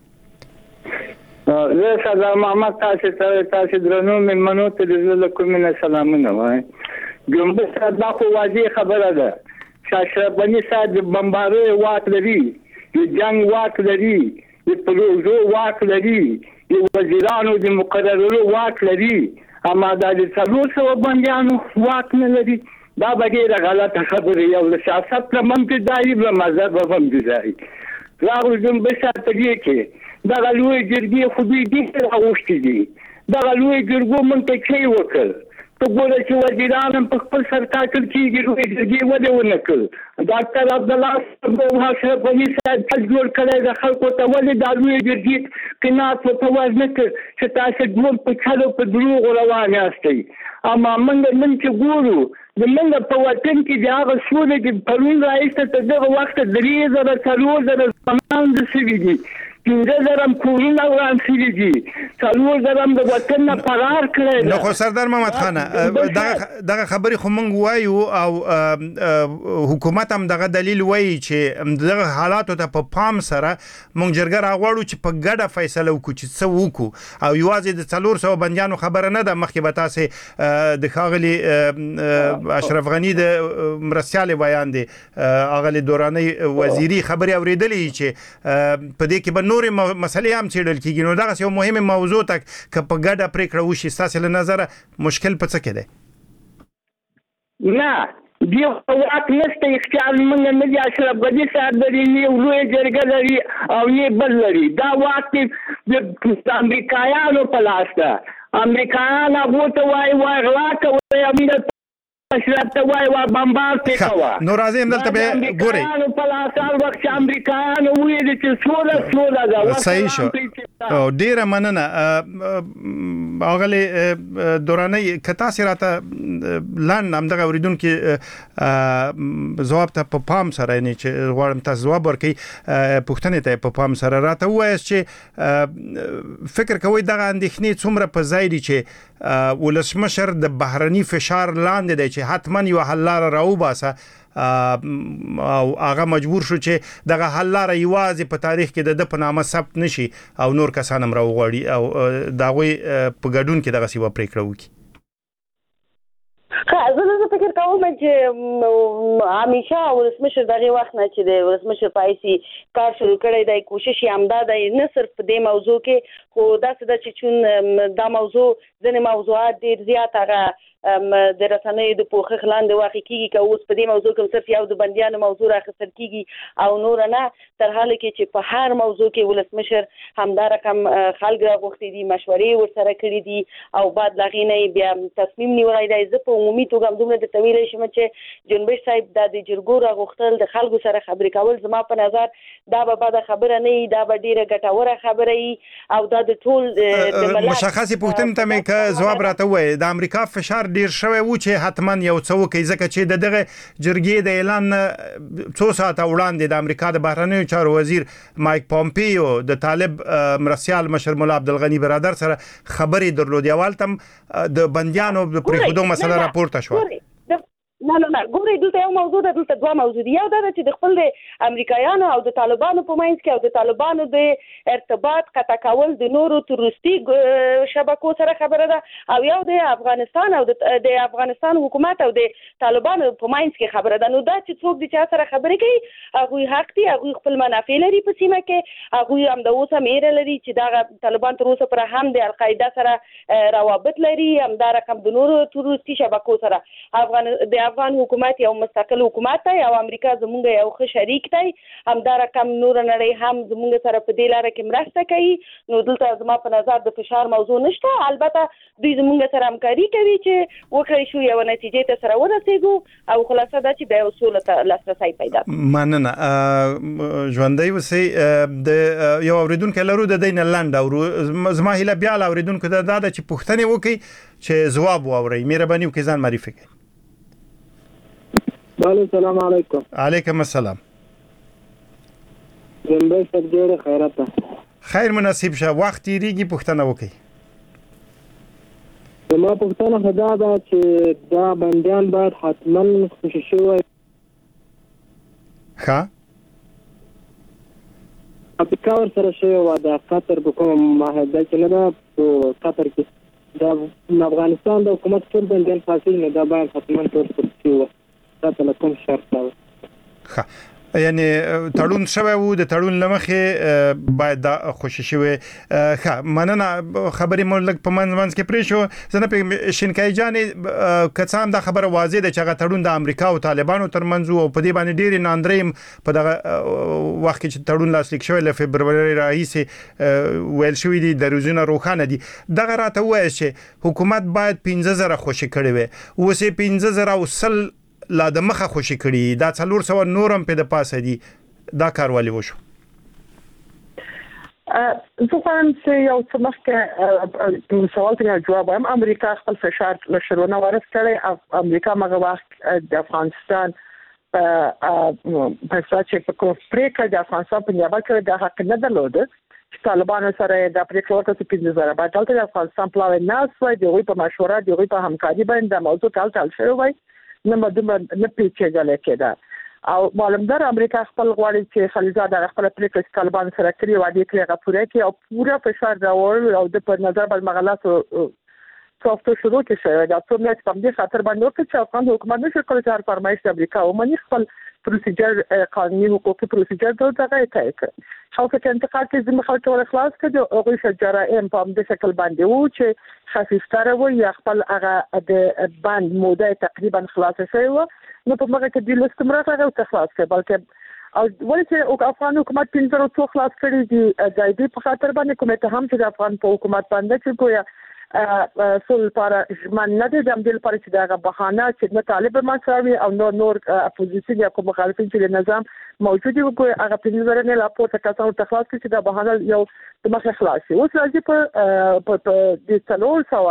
زه سردار محمد تاسو ته تاسو درنو مېلمنو ته د زړه کومه سلامونه وایم. ګومبه صدا خو واضح خبره ده چې اشرف غني صاحب بمباري واک لري د جنگ واک لري د پروژو واک لري د وزیرانو د مقررولو واک لري اما د څلور سوه بندیانو واک نه لري. دا به ډېره غلطه خبره یو د سیاست په منځ دایي به مذهب هم دي راغلو ګومبه صاحب ته کې دا لوی جرګې خو دوی دې راوښتي دي دا لوی جرګو مونږ ته کې وکړ ته ګوره چې وزیران په خپل سر ټاکل کېږي لوی جرګې ولې ونه کړ ډاکټر عبدالله اشرف غني صاحب جوړ کړی د خلکو ته ولې دا لوی جرګې قناعت ورته ورنه کړ چې تاسو ټول په چلو په دروغو روان یاستئ. اما موږ نن چې ګورو د موږ په وطن کې د هغه سولې د پرون راایسته تر دغه وخته درې زره څلور زره ځوانان د سوي دي پنځه زره کورونه وران شوي دي څلور زره د وطن نه فرار کړی. نو خو سردار محمد خان دغه خبرې خو موږ وایو او حکومت هم دغه دلیل وایي چې دغه حالاتو ته په پام سره موږ جرګه راغواړو چې په ګډه فیصله وکړو چې څه وکړو او یوازې د څلور سوه بندیانو خبره نه ده. مخکې به تاسې د ښاغلي اشرف غني د مرستیالې بیان دی ښاغلي دوراني وزیري خبرې اورېدلې چې په دې کې به نورې مسلې هم څېړل کېږي نو دغسې یو مهمه موضوع ته که په ګډه پرېکړه وشي ستاسې له نظره مشکل په څه کې دی؟ نه دی واک نشته اختیار موږ نه دي اشرف غني صاحب لري نه لوی جرګه لري او نه بل لري دا واک د امریکایانو په لاس ده امریکایان هغه ته وایي وایي غلا کوي امیر اشرف ته وایي وا بمبار ته کوي نو راځي دلته به ګوري امریکایانو په لاس هر وخت امریکایانو ویل چې سوله سوله ده صحیح شو او ډیره مننه اغلی دوراني کتا سراته لاند هم دغه اوریدونکو جواب ته په پام سره نه چې غواړم تاسو جواب ورکړئ پوښتنه ته په پام سره راته وایي چې فکر کوي دغه اندېښنې څومره په ځای دي چې ولسمشر د بهرني فشار لاندې دی چې حتما یو حل لاره راوباسه او هغه مجبور شو چې دغه حل لاره یوازې په تاریخ کې د په نامه ثبت نشي او نور کسان هم راوغواړي او داوی په ګډون کې دغه سیوا پریکړه وکړي. زه زه فکر کوم چې همیشه ولسمشر دغه وخت نه چې د ولسمشر پایسي کار شروع کړی دی کوشش یې همدا دی نه صرف په دې موضوع کې خو داسې ده چې چون دا موضوع ځینې موضوعات ډېر زیات هغه د رسنیو د پوښښ لاندې واقع کیږي که اوس په دې موضوع کې صرف یو د بندیانو موضوع راخیستل کیږي او نور نه تر حاله کې چې په هر موضوع کې ولسمشر همدا رقم خلک راغوښتي دي مشورې ورسره کړي دي او بعد لاغې نه بیا تصمیم نیولی دی. زه په عمومي توګه دومره د تویلی شم چې جنبش صاحب دا د جرګو راغوښتل د خلکو سره خبرې کول زما په نظر دا به بده خبره نه وي دا به ډېره ګټوره خبره وي او دا د ټول د ملت مشخصې پوښتنې ته مې که ځواب راته ووایي د امریکا فشار ډیر شوی و چې حتما یو څه وکړي ځکه چې د دغه جرګې د اعلان څو ساعته وړاندې د امریکا د بهرنیو چارو وزیر مایک پومپیو د طالب مرسیال مشر مولا عبدالغني برادر سره خبرې درلودې اول تم د بندیانو د پریښودو مسله راپورته شو. نه نه نه ګورئ دلته یو موضوع ده دلته دوه موضوع دي. یو دا ده چې د خپل د امریکایانو او د طالبانو په منځ کې او د طالبانو د ارتباط قطع کول د نورو تروریستي شبکو سره خبره ده او یو د افغانستان او د افغانستان حکومت او د طالبانو په منځ کې خبره ده. نو دا چې څوک دي چې سره خبرې کوي هغوی حق دي هغوی خپل منافع لري په سیمه کې هغوی هم د اوسه میره لري چې دا طالبان تر اوسه پر هم د القاعده سره روابط لري هم دا رقم د نورو تروریستي شبکو سره افغان د افغان حکومت یو مستقل حکومت دی او امریکا زموږ یو ښه شریک دی همدا رقم نور نړۍ هم زموږ سره په دې لاره کې مرسته کوي. نو دلته زما په نظر د فشار موضوع نشته البته دوی زموږ سره همکاري کوي چې وکړی شو یو نتیجې ته سره ورسېږو او خلاصه دا چې د یو سوله ته لاسرسی پیدا مننه ژوندۍ اوسئ. د یو اوریدونکو لرو د دین لاند او زما هیله بیا اوریدونکو دا ده چې پوښتنه وکړي چې جواب واوري مهرباني وکړئ ځان معرفي کړئ. بله سلام علیکم. علیکم السلام. جنبه سر ډیره خیرته خیر مناسب شه وخت تیریږي پوښتنه وکړئ. زما پوښتنه خدا ده چې دا بندیان باید حتما خوشي شوی ښه افریقا ورسره شوی وه د قطر په کومه معاهده کې نه ده په قطر کې د افغانستان د حکومت ټول بندیان خلاصېږي نو دا باید حتما ټول خوشي شوي وه دا کوم شرط ده. ښه یعنی تړون شوی وو د تړون لمخې باید دا خوشي شوی. ښه مننه خبرې مو لږ په منځ منځ کې پرې شو. زه نه پوهېږم شینکای جانې که څه هم دا خبره واضح ده چې هغه تړون د امریکا او طالبانو ترمنځ و او په دې باندې ډېرې ناندرۍ په دغه وخت کې چې تړون لاسلیک شوی له فبروري راهیسې ویل شوي دي دریځونه روښانه دي. دغه راته ووایه چې حکومت باید پنځه زره خوشي کړی وی اوس یې پنځه زره او سل لا د مخه خوشي کړي دا څلور سوه نورم په د پاسه دي دا کار ولې وشو؟ زه غواړم چې یو څه مخکې سوال ته جواب وایم. امریکا خپل فشار له شروع وارد کړی امریکا مغه وخت د افغانستان په ساچې په کوم پریکړه د افغانستان په نیابه کې د حق نه درلوده چې طالبانو سره د پریکړه وکړه چې پنځه زره باید دلته د افغانستان پلاوی ناس وای د غوي په مشوره د غوي په همکاري باندې د موضوع تل تل شوی وای نه مدوم نه پیچېدل کېده او معلومدار امریکا خپل غواړي چې خلیزاد خپل پریکړه طالبان سره کړی وادي کړی غوړه کې او پورا فشار راوړل او د په نظر بل مغالات سافټ شروع کې شوی دا څو میاشتې په دې خاطر باندې وکړي چې افغان حکومت نشي کولای چې هر فرمایش د امریکا ومني خپل پروسیجر قانوني حقوقي پروسیجر د دغه اتای کړ خو که انتقال کې زموږ خلک ول خلاص کړي او هغه شجراء په دې شکل باندې وو چې خفیفتره وو یا خپل هغه د باند موده تقریبا خلاص شوی وو نو په هغه کې د استمرار هغه تخلاص کړ بلکې او ولې چې افغان حکومت پنځه ورځې خلاص کړي دي د دې په خاطر باندې کومه ته هم چې د افغان په حکومت باندې چې کویا سول لپاره ژمن نه دي د دې لپاره چې دا بهانه چې نه طالب مساوي او نور نور اپوزیسیون یا کوم مخالفین چې نظام موجود وي کوی هغه پنځه ورځې لا پورته کسانو ته خلاص کړي چې دا بهانه یو د مخه خلاصي اوس راځي په په د څلور سو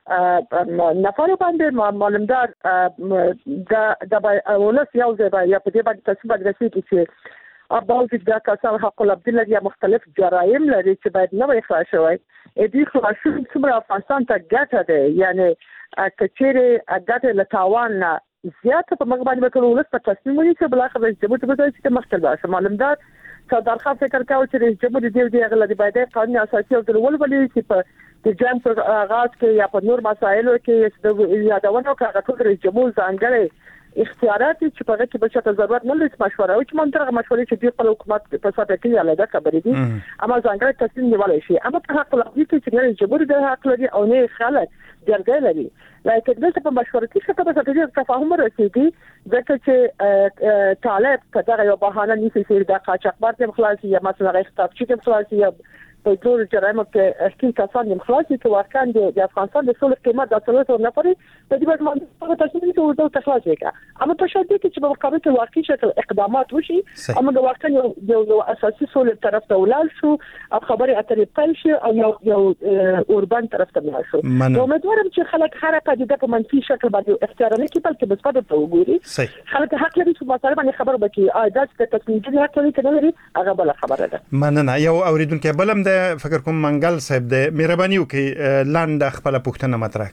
نفر باندې معلومدار دا د ولس یو ځای یا په دې باندې تصمیم باندې چې اباوت دا کسان حق العبد لري مختلف جرایم لري چې باید نه وي خلاص شوی اې دې خلاصون څومره افغانستان ته ګټه ده یعنی کچېره ګټه لتاوان زیاته په مګ باندې وکړو ولس په تصمیم ونی چې بل اخر چې بده بده چې مختلف باشه معلومدار صدر خان فکر کاوه چې رئیس جمهور دې دې غل باید قانوني اساسي او ول ولې چې په د جام پر آغاز کې یا په نور مسایلو کې د یادونه کړه چې رئیس جمهور ځانګړي اختیارات چې په هغه کې بل څه ضرورت نه لري مشوره او چې منطقه مشورې چې د خپل حکومت په ساته کې علاوه خبرې دي اما ځانګړي تصمیم نیول شي اما په حق لري چې رئیس جمهور د حق لري او نه خلک جرګه لري لکه دغه په مشورتي څخه په ساته کې تفاهم رسیدي ځکه چې طالب کدا یو بهانه نیسي چې د قاچاقبر د خلاصي یا مثلا اختلاف چې خلاصي یا په ټول جرایم کې احتیاط کسان د خلاصي چې واقعا د افغانستان د ټول قیمت د څلور نفرې په دې باندې په تاسو کې ورته تخلاص وکړه اما په شرط کې چې په مقابل کې واقعي شکل اقدامات وشي اما د واقعا یو یو اساسي سول طرف ته ولال شو او خبرې اترې پل شي او یو یو اوربان طرف ته ملا شو نو مدورم چې خلک هر پدیده په منفي شکل باندې اختیار نه کوي بلکې مثبت ته وګوري خلک حق لري چې مثلا باندې خبر وکړي اجازه ته تصمیم دي حق لري کنه لري هغه بل خبره ده مننه یو اوریدونکو بلم د فکر کوم منګل صاحب د مهرباني وکي لاند خپل پوښتنه مطرح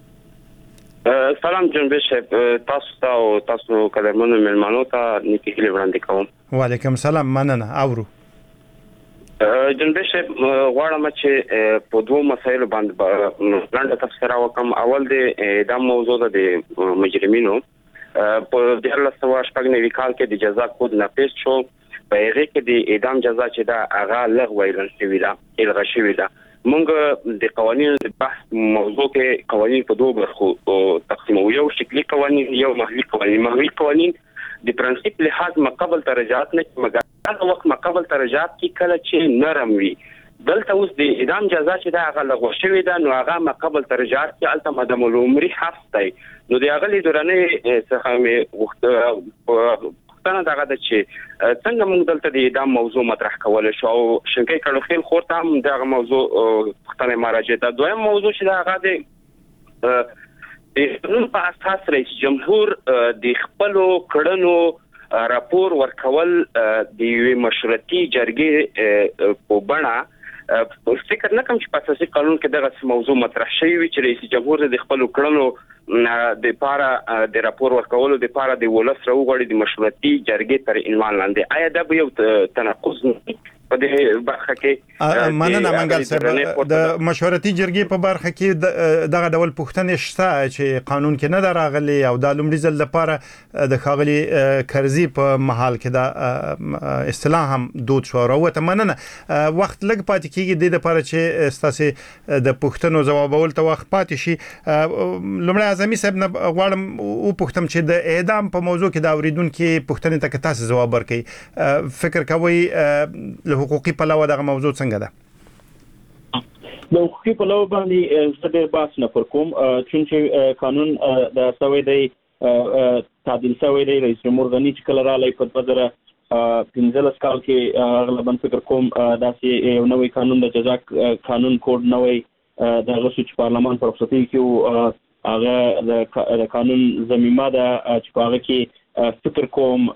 کړي سلام جنبه صاحب تاسو ته او تاسو قدرمنو ملمنو ته نیکی وړاندې کوم وعلیکم السلام مننه اورو جنبه صاحب غواړم چې په دوه مسایلو باندې لاند تفسیر وکم اول د موضوع د مجرمینو په د الله سوا شپږ کال کې د جزا کود نافذ شو په هغه کې د اعدام جزا چې دا هغه لغوه ویل شوی دا الغا شوی دا موږ د قوانینو د بحث موضوع کې قوانین په دوه برخو تقسیمو یو شکلی قوانین یو محلي قوانین محلي قوانین د پرنسپل لحاظ مقابل درجات نه مګر هغه وخت مقابل درجات کې کله چې نرم وي دلته اوس د اعدام جزا چې دا هغه لغوه شوی دا نو هغه مقابل درجات کې الته مدام العمر حبس دی نو د هغه لیدرانه څخه مې وخت څنګه دا د چې څنګه موږ دلته د اعدام موضوع مطرح کول شو او شنکې کړو خیل خورته هم دا موضوع پښتنه مراجعه ده دویم موضوع چې دا هغه د قانون په اساس رئیس جمهور د خپل کړنو راپور ورکول د مشورتي جرګې په بڼه فکر نه کوم چې په اساسي قانون کې دغه موضوع مطرح شوی وي چې رئیس جمهور د خپل کړنو د پاره د راپور ورکولو د پاره د ولس راوغړي د مشورتي جرګې تر عنوان لاندې آیا دا به یو تناقض په دې برخه کې مننه منګل صاحب د مشورتي جرګې په برخه کې دغه ډول پوښتنې شته چې قانون کې نه راغلي او د لومړي ځل لپاره د خاغلي کرزي په محل کې دا اصطلاح هم دود شو راوته مننه وخت لګ پاتې کیږي د لپاره چې ستاسو د پوښتنو جوابول ته وخت پاتې شي لومړی اعظمي صاحب نه غواړم او پوښتم چې د اعدام په موضوع کې دا اوریدونکو پوښتنې ته تاسو جواب ورکړئ فکر کوئ له حقوقي پلوه دغه موضوع څنګه ده د حقوقي پلوه باندې ستاسو بحث نه پر کوم چې قانون د سوي دی تعدیل سوي دی رئیس جمهور غنی چې کله را لای په بدره پنځلس کال کې غالبا فکر کوم داسې یو نوې قانون د جزا قانون کوډ نوې د غوښتنې چې پارلمان پر رخصتي کې هغه د قانون زميمه ده چې هغه کې فکر کوم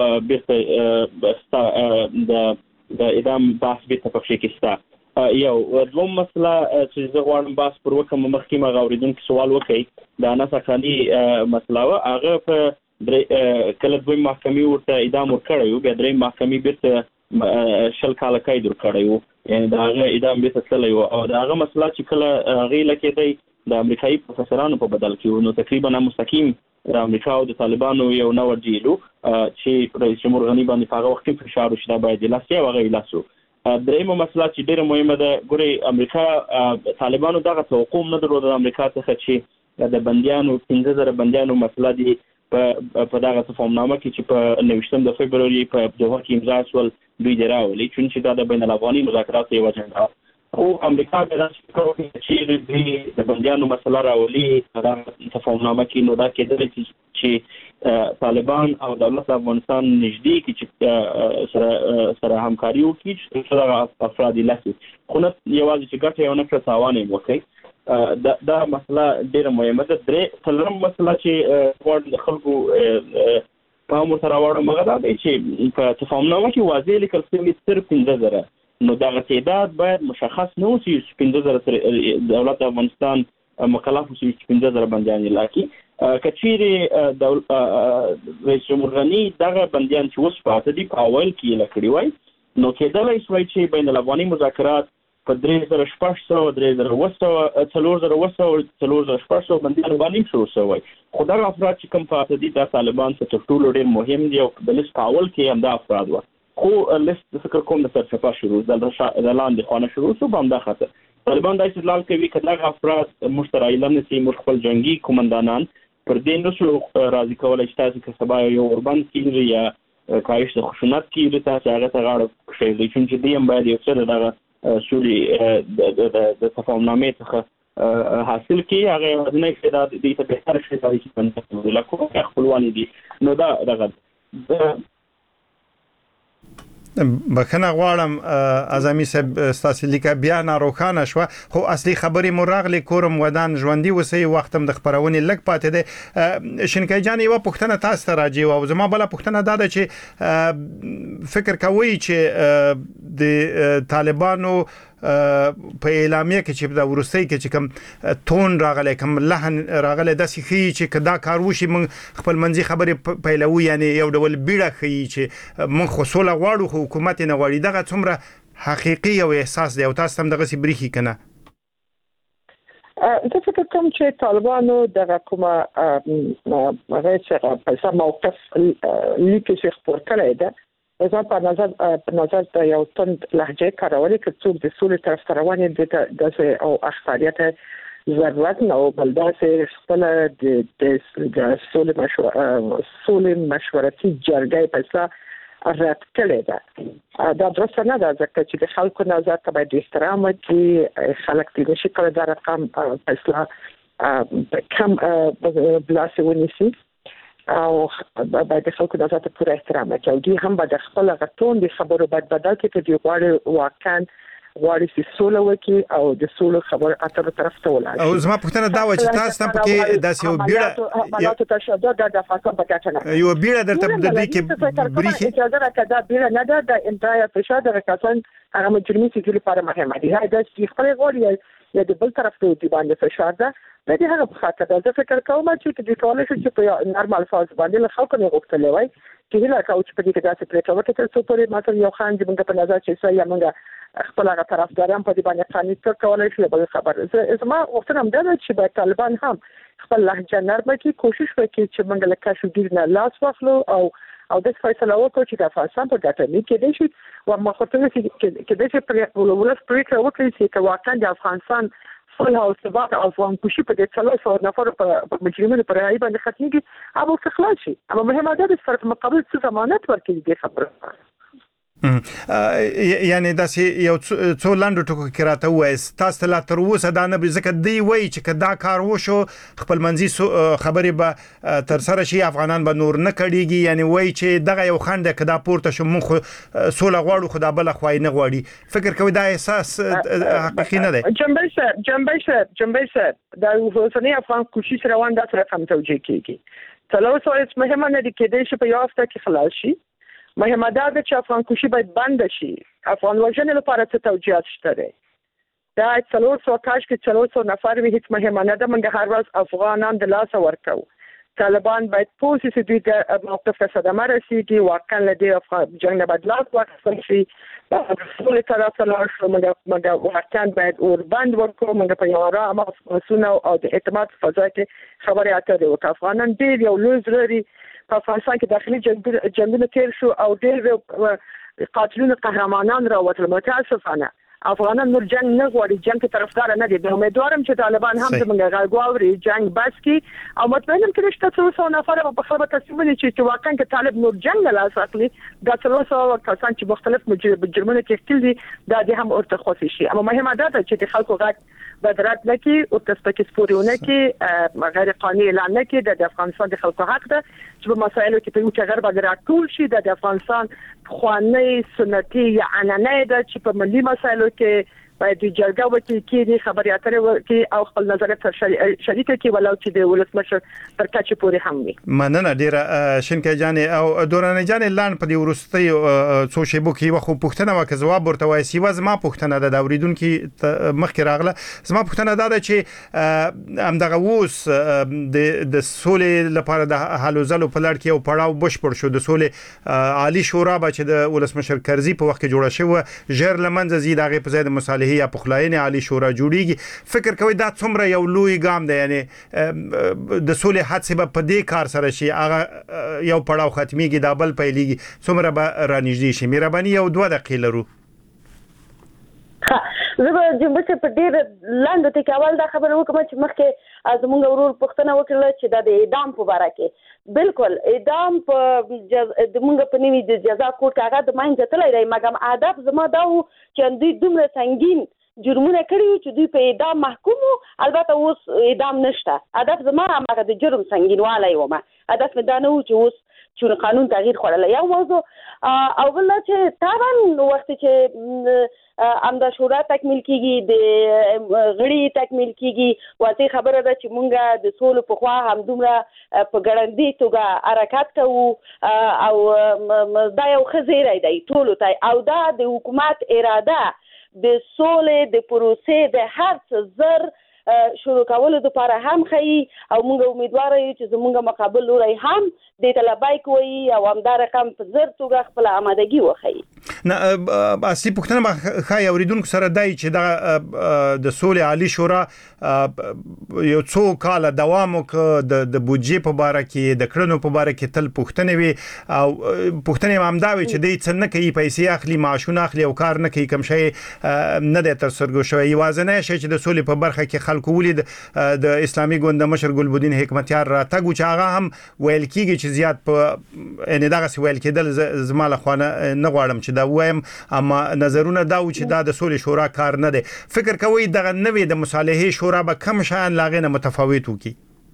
بیرته د د اعدام بحث به تفصیل کې ستا یو دوم مسله چې زه غواړم بحث پر وکم مخکې ما غوړیدونکو سوال وکړي دا نه سکاني مسله هغه په کله دوی محکمې ورته اعدام ورکړیو بیا درې محکمې بیرته شل کال قید ورکړیو یعنی دا هغه اعدام به تسلی او دا هغه مسله چې کله غیله کې دی د امریکایي پروفیسورانو په بدل کې نو تقریبا مستقیم د امریکا او د طالبانو یو نو ډیلو چې رئیس جمهور غنی باندې په هغه وخت کې فشار وشي باید لاسي او غیر لاسو درېمه مسله چې ډیره مهمه ده ګوري امریکا طالبانو دغه توقع نه درلوده د امریکا څخه چې د بنديانو پنځه زره بنديانو مسله دي په په دغه تفاهمنامه کې چې په نوښتم د فبرवरी په دوه کې امضا شول دوی دراولي چې دا د بین الافغاني مذاکراتو یو اجنډا او امریکا د داسې چې د بنديانو مسله راولي دا تفاهمنامه کې نو دا کېدل چې طالبان او دولت افغانستان نږدې کې چې سره سره همکاري وکړي چې څنګه افراد لاسي خو نه یوازې چې ګټه یو نه کړ تاوان یې وکړي دا دا مسله ډیره مهمه ده. درې څلورم مسله چې ورته خلکو په امر سره وړو مګر دا چې په تفاهمنامه کې واضح لیکل شوی صرف پنځه زره نو دا تعداد باید مشخص نه وي چې پنځه زره دولت افغانستان مکلف وي چې پنځه زره بنديان لکه کچېره د رئیس جمهور غنی دغه بنديان چې اوس پاتې دي په اول کې لکړي وای نو کېدلای شي چې بین الافغاني مذاکرات په درې زره شپږ سوه درې زره اوه سوه څلور زره اوه سوه څلور زره شپږ سوه بنديان باندې شروع شوی خو دغه افراد چې کوم پاتې دي د طالبان څخه تر ټولو ډېر مهم دي او د لیست اول کې هم دا افراد و خو لیست فکر کوم د سرچپه شروع د لاندې خانه شروع شو په همدا خاطر طالبان د استدلال کوي چې دغه افراد مشترک اعلان نشي خپل جنگي قومندانان پر دې نو شو راضي کولای چې تاسو که سبا یو اوربند کیږي یا کاهش د خشونت کیږي تاسو هغه ته غاړه شي چې دې هم باید یو څه دغه سوري د تفاهمنامې څخه حاصل کی هغه ورنه چې دا د دې په بهتر شي تاریخي پنځه لکه خپلوان دي نو دا دغه بخنه غواړم اعظمي صاحب ستاسو لیکه بیا ناروخانه شو خو اصلي خبرې مرغلي کورم ودان ژوندۍ وسی وختم د خبرونې لګ پاتې ده شینکای جان یو پښتنه تاسو ته راځي او زما بل پښتنه دا ده چې فکر کوي چې د طالبانو په اعلامیه کې چې د ورستۍ کې چې کوم تون راغلی کوم لحن راغلی د سخی چې کدا کار وشي من خپل منځي خبرې پیلوي یعنی یو ډول بیړه خي چې من خو سوله غواړو خو حکومت نه غواړي دغه څومره حقيقي او احساس دی او تاسو هم دغه سبريخي کنه زه فکر کوم چې طالبانو دغه کومه هغه چې په موقف لیکي چې خپل کړی ده زه په نظر په نظر د یو تند لهجه کارولې چې څوک د سولې طرف ته روان دي د او اخباريات ضرورت نه او بل دا چې خپل د د سولې مشوره سولې مشورتي جرګې په رات کړی ده دا درسته نه ده ځکه چې د خلکو نظر ته باید احترام وکړي خلک دې نشي کولای دا رقم فیصله کم بلاسه ونیسي او باید خلکو نظر ته پوره احترام وکړي او دوی هم باید خپل غټون د خبرو باید بدل کړي چې دوی غواړي واقعا غواړي چې سوله وکړي او د سولې خبر اتر طرف ته ولاړ او زما پوښتنه دا و چې تاسو هم پکې داسې یو بیړه حالات تشدد د افغانستان په کټنه یو بیړه درته د دې کې بریخي اجازه راکړه دا بیړه نه ده د انتهای فشار د رکاسن هغه مجرمي چې لپاره مهمه دي دا د خپل غوړي یا د بل طرف ته دی باندې فشار ده د دې هغه په خاطر زه فکر کوم چې د ټولنې چې په نارمل فاز باندې له خلکو نه غوښتل وای چې هله کاوه چې په دې کې داسې پریکړه وکړي چې څو مثلا یو خان چې موږ په نظر چې سې یا موږ خپل هغه طرفداران په دې باندې قانوني تر کولای شي بل خبر زه ما وختم هم دا چې د طالبان هم خپل لهجه نرمه کې کوشش وکړي چې موږ له کشمیر نه لاس واخلو او او د فیصله وکړو چې د افغانستان په ګټه نه کېدای شي او مخاطره کې د دې پر ولولس پریکړه وکړي چې واقعا د افغانستان فل او ثبات او افغان کوشي په دې څلور سوه نفر په مجرمینو پر هغه باندې ختميږي او څه خلاص شي اما مهمه ده چې فرق مقابل څه ضمانت ورکړي دې خبره یعنی داسې یو څو لاندو ټکو کې راته وایي تاسو لا تر اوسه دا نه ځکه دی وایي چې دا کار وشو خپل منځي خبرې به تر سره شي افغانان به نور نه کړيږي یعنی وایي چې دغه یو خنده کدا پورته شو مخ سوله غواړو خدا بل خوای نه غواړي فکر کوي دا احساس حقیقي نه دی جنبه سر جنبه سر جنبه سر دا اوسنی افغان کوشش روان ده سره هم توجیه کیږي څلور سوه مهمه نه دي کېدای شي په یو هفته کې خلاص شي مهمه ده چې افغان کوشي باید بند شي افغان وژنې لپاره څه توجیهات شته دی دا څلور سوه کاش کې څلور سوه نفر وي هیڅ مهمه نه ده موږ هر ورځ افغانان د لاسه ورکوو طالبان باید پوه شي چې دوی د موقف ته صدمه رسیږي، واقعا له دې جنګ نه بدلات واخیستل شي، ټول طرف ته لاړ شو. موږ واقعا باید اوربند ورکړو، موږ په یو آرامه مسونه او د اعتماد فضا کې خبرې اترې وکړو. افغانان ډېر یو لوی زړه لري، په افغانستان کې داخلي جنګونه تیر شو او ډېر قاتلون قهرمانان راوتل. متاسفانه افغانان نور جنگ نه غواړي، جنگ ته طرفدار نه دي. د امیدوارم چې طالبان هم زموږ غږ واوري، جنگ بس کی او مطمئنم چې شته څو څو نفر په خبره تصمیم ونیسي چې واقعا کې طالب نور جنگ نه لاس اخلي. دا څو څو کسان چې مختلف جرمونه کوي دي دا دي هم ورته خوشي شي. اما مهمه ده چې د خلکو غږ بدرات نکي او تاسو سپورونه کې غیر قانوني اعلان نکي. د افغانستان د خلکو حق ده چې په مسایلو کې په یو ټغر باندې راټول شي. د افغانستان خواني سنتي یا عنعنه ده چې په ملي مسایلو کې باید د جرګه وکړي کې خبري اترې وکړي او خپل نظریات شریک کړي، ولو چې د ولسمشر تر کچې پورې هم وي. مننه ډیره شینکه جان او دورانه جان لاند په دې ورستي څو شیبو کې وخت پوښتنه وکړه، جواب ورته وایي سی وز ما پوښتنه ده د اوریدونکو مخکې راغله. زما پوښتنه ده چې همدغه اوس د د سولې لپاره د حل زلو په لړ کې یو پړاو بشپړ شو. د سولې عالی شورا به چې د ولسمشر کرزي په وخت کې جوړه شو ژر لمنځه زی دغه په ځای د مصالحې یا پخلاینې عالی شورا جوړیږي. فکر کوي دا څومره یو لوی ګام دی، یعنی د سولې حادثه په دې کار سره شي هغه یو پړاو ختميږي دا بل پیلېږي، څومره به رانږدې شي. مهرباني یو دوه دقیقې لرو. زه به جنبه په ډېر لاندې ټکی اول دا خبره وکړم چې مخکې زموږ ورور پوښتنه وکړه چې دا د اعدام په اړه کې بالکل اعدام په د موږ په نیوي د جزا کوټ هغه د ماین ځتلای دی، مګم ادب زما دا و چې دوی دومره سنگین جرمونه کړی چې دوی په اعدام محکوم. البته اوس اعدام نشته. ادب زما هغه د جرم سنگینوالی و ما ادب مې دا نه و چې اوس چې قانون تغییر خوړل یو موضوع او بل چې طبعا وخت چې امدا شورا تکمیل کیږي د غړي تکمیل کیږي واته خبره ده چې مونږه د سولو په خوا هم دومره په ګړندې توګه حرکت کوو او دا یو خزیری دی ټول ته او دا د حکومت اراده د سولې د پروسې د هر څه زر شروع کولو لپاره هم خي او موږ امیدوار یو چې زموږ مقابل لوري هم د طلبای کوي او هم دا رقم په زر توګه خپل آمادګي وخی. نه اصلي پوښتنه ما خای اوریدونکو سره دای چې دا د سولې عالی شورا یو څو کال دوام وکړ د بودجې په اړه کې د کړنو په اړه کې تل پوښتنه وي او پوښتنه هم دا وي چې د څه نه کوي پیسې اخلي معاشونه اخلي او کار نه کوي کوم شی نه د تر سرګو شوی یوازنه شي چې د سولې په برخه کې خلکو ولید د اسلامي ګوند مشر ګلبدین حکمتیار راتګ چې هغه هم ویل کیږي چې زیات په ان دغه سی ویل کېدل زماله خوانه نه غواړم چې دا وایم، اما نظرونه دا و چې دا د سولې شورا کار نه دی. فکر کوي دغه نوې د مصالحې شورا به کم شان لاغې نه متفاوت وکي.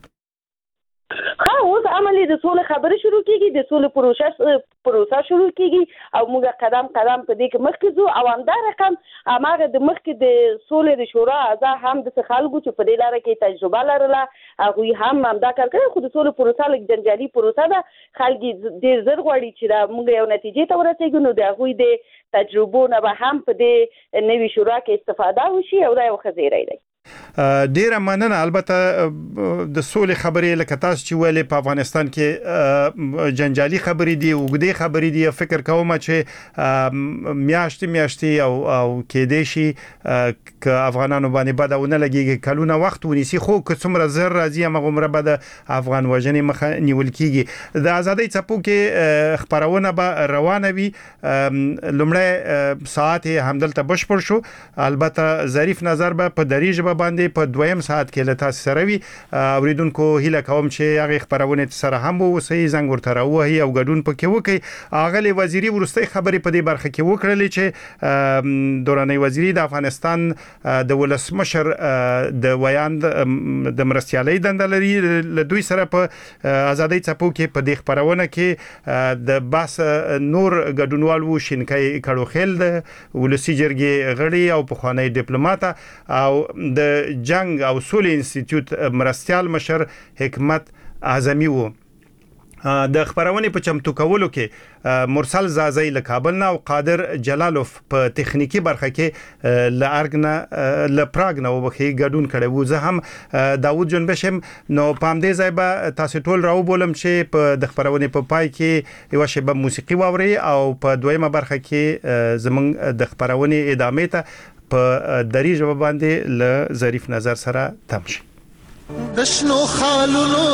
ها اوس عملي د سولې خبرې شروع کیږي، د سولې پروسه پروسه شروع کیږي او موږ قدم قدم په دې کې مخکې ځو او هم دا رقم هغه د مخکې د سولې د شورا اعضا هم د خلکو چې په دې لاره کې تجربه لرله هغه هم هم دا کار کوي. خو د سولې پروسه لږ جنجالي پروسه ده، خلک ډېر زر غواړي چې دا موږ یو نتیجې ته ورسېږو، نو د هغوی د تجربو نه به هم په دې نوي شورا کې استفاده وشي او دا یو خزیری دی. ډیره مننه. البته د سولې خبرې لکه تاسو چې ویلې په افغانستان کې جنجالي خبرې دي، وګړي خبرې دي. فکر کوم چې میاشتې میاشتې او او کې دي شي ک افغانانو باندې بدونه لګيږي کلونه وخت ونیسي، خو که څومره زر راځي هغه عمره به د افغان وژنې مخه نیول کیږي. د ازادۍ څپو کې خبرونه به روانه وي. لومړی ساعت همدلته بشپړ شو. البته ظریف نظر به په دریجه باندې په دویم ساعت کې له تاسو سره وي. اوریدونکو هیله کوم چې هغه خبرونه سره هم ووسی زنګ ورته راوهي او ګډون پکې وکي. اغلی وزیری ورستۍ خبرې په دې برخه کې وکړلې چې دوراني وزیری د افغانستان د ولسمشر د ویاند د مرستيالۍ دند لري له دوی سره په ازادۍ څپو کې په دې خبرونه کې د باس نور ګډونوال وو شینکای کړو د ولسی جرګې غړي او په خوانی ډیپلوماټ او د جنگ او سولې انسټیټیوټ مرستيال مشر حکمت اعظمي وو. د خبرونې په چمتو کولو کې مرسل زازی له کابل نه او قادر جلالوف په تخنیکی برخه کې ل ارګنا ل پراګ نه وبخي ګډون کړي وو. زه هم داوود جنبشم نو پام دې ځای به تاسو ټول راو بولم چې په د خبرونې په پای کې یو شی به موسیقي واوري او په دویمه برخه کې زمونږ د خبرونې ادامه ته په دری ژبه باندې ل ظریف نظر سره تم شي. دشنو خالونو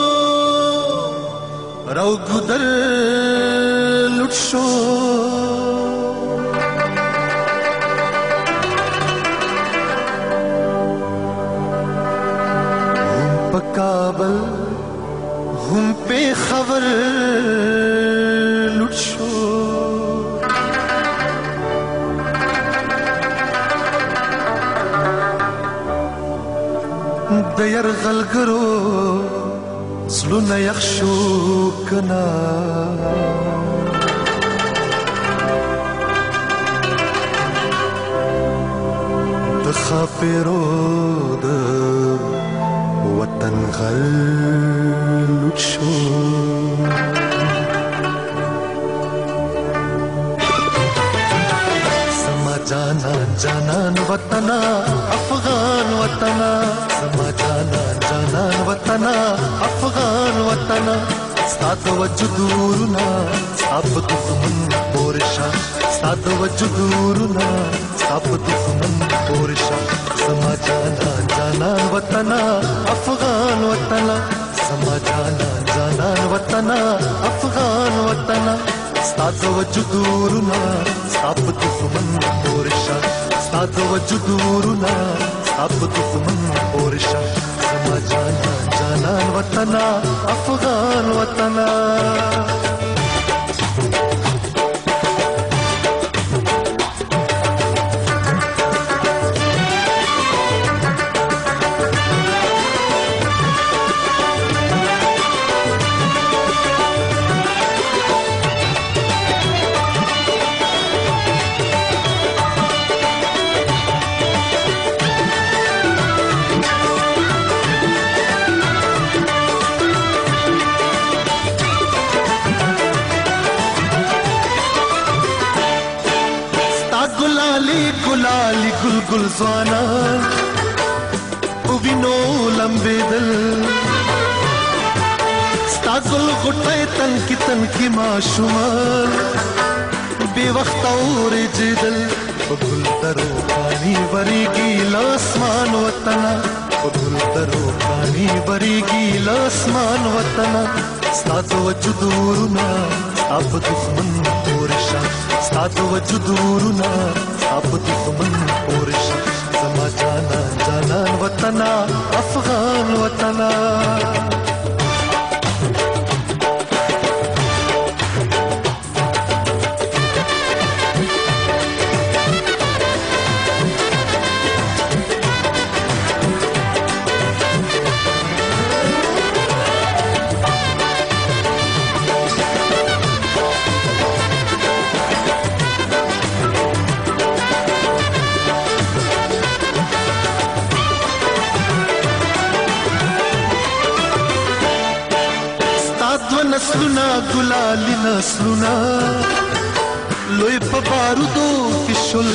راو ګدر لټ شو هم په کابل هم په خبر لټ شو د يرغلګرو زلونه یخشو کنا د خاپیرو د وطن غل لوټ شو سما جانا جانان وطنا افغان وطنا سما جانا جانان وطنا افغان وطنا ستاد وجودورنا ستاب دښمن پورشا ستاد وجودورنا ستاب دښمن پورشا سما جانا جانان وطنا افغان وطنا سما جانا جانان وطنا افغان وطنا ستاد وجودورنا ستاب دښمن پورشا ستاد وجودورنا ستاب دښمن پورشا سما جانا جانان وطنا افغان وطنا गुलाली गुल गुल ज़वाना उबिनो लंबे दिल स्ता गुल गुटे तन की तन की माशुमा बेवक्त और जिदल गुल दरो पानी बरी गीला आसमान वतना गुल दरो पानी बरी गीला आसमान वतना स्ता तो वजुदूरना अब दुश्मन पोरशा स्ता तो वजुदूरना अब दुश्मन पोरशा समा जाना जानान वतना अफगान वतना नस्लुना गुलाली नस्लुना लोई पबारुदो किशुल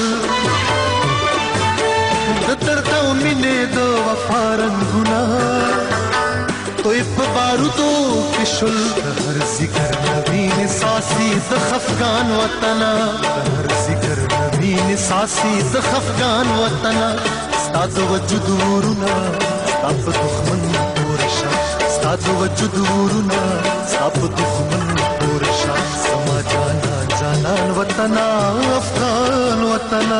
दर्दा मिने दो वफारंगुना तोई पबारुदो किशुल हर जिक्र नवीन सासी द अफगान वतना हर जिक्र नवीन सासी द अफगान वतना स्ताद वजुदूरना स्ताब दुश्मन पोरशा स्ताद वजुदूरना अब दुश्मन पोरशा समा जाना जानान वतना अफगान वतना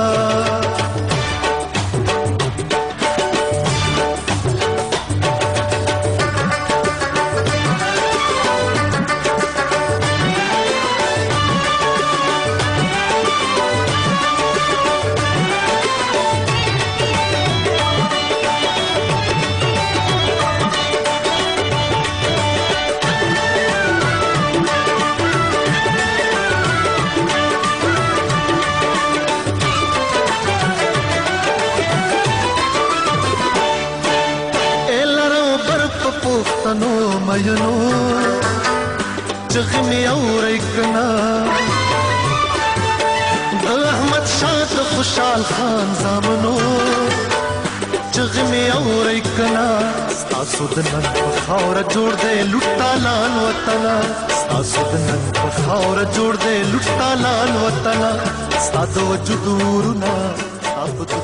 چغمه اورې کنا د احمد شاه د خوشحال خان زامنو چغمه اورې کنا تاسو د نن په خاور جوړ دې لټالان وطن تاسو د نن په خاور جوړ دې لټالان وطن ستاسو وجودورنا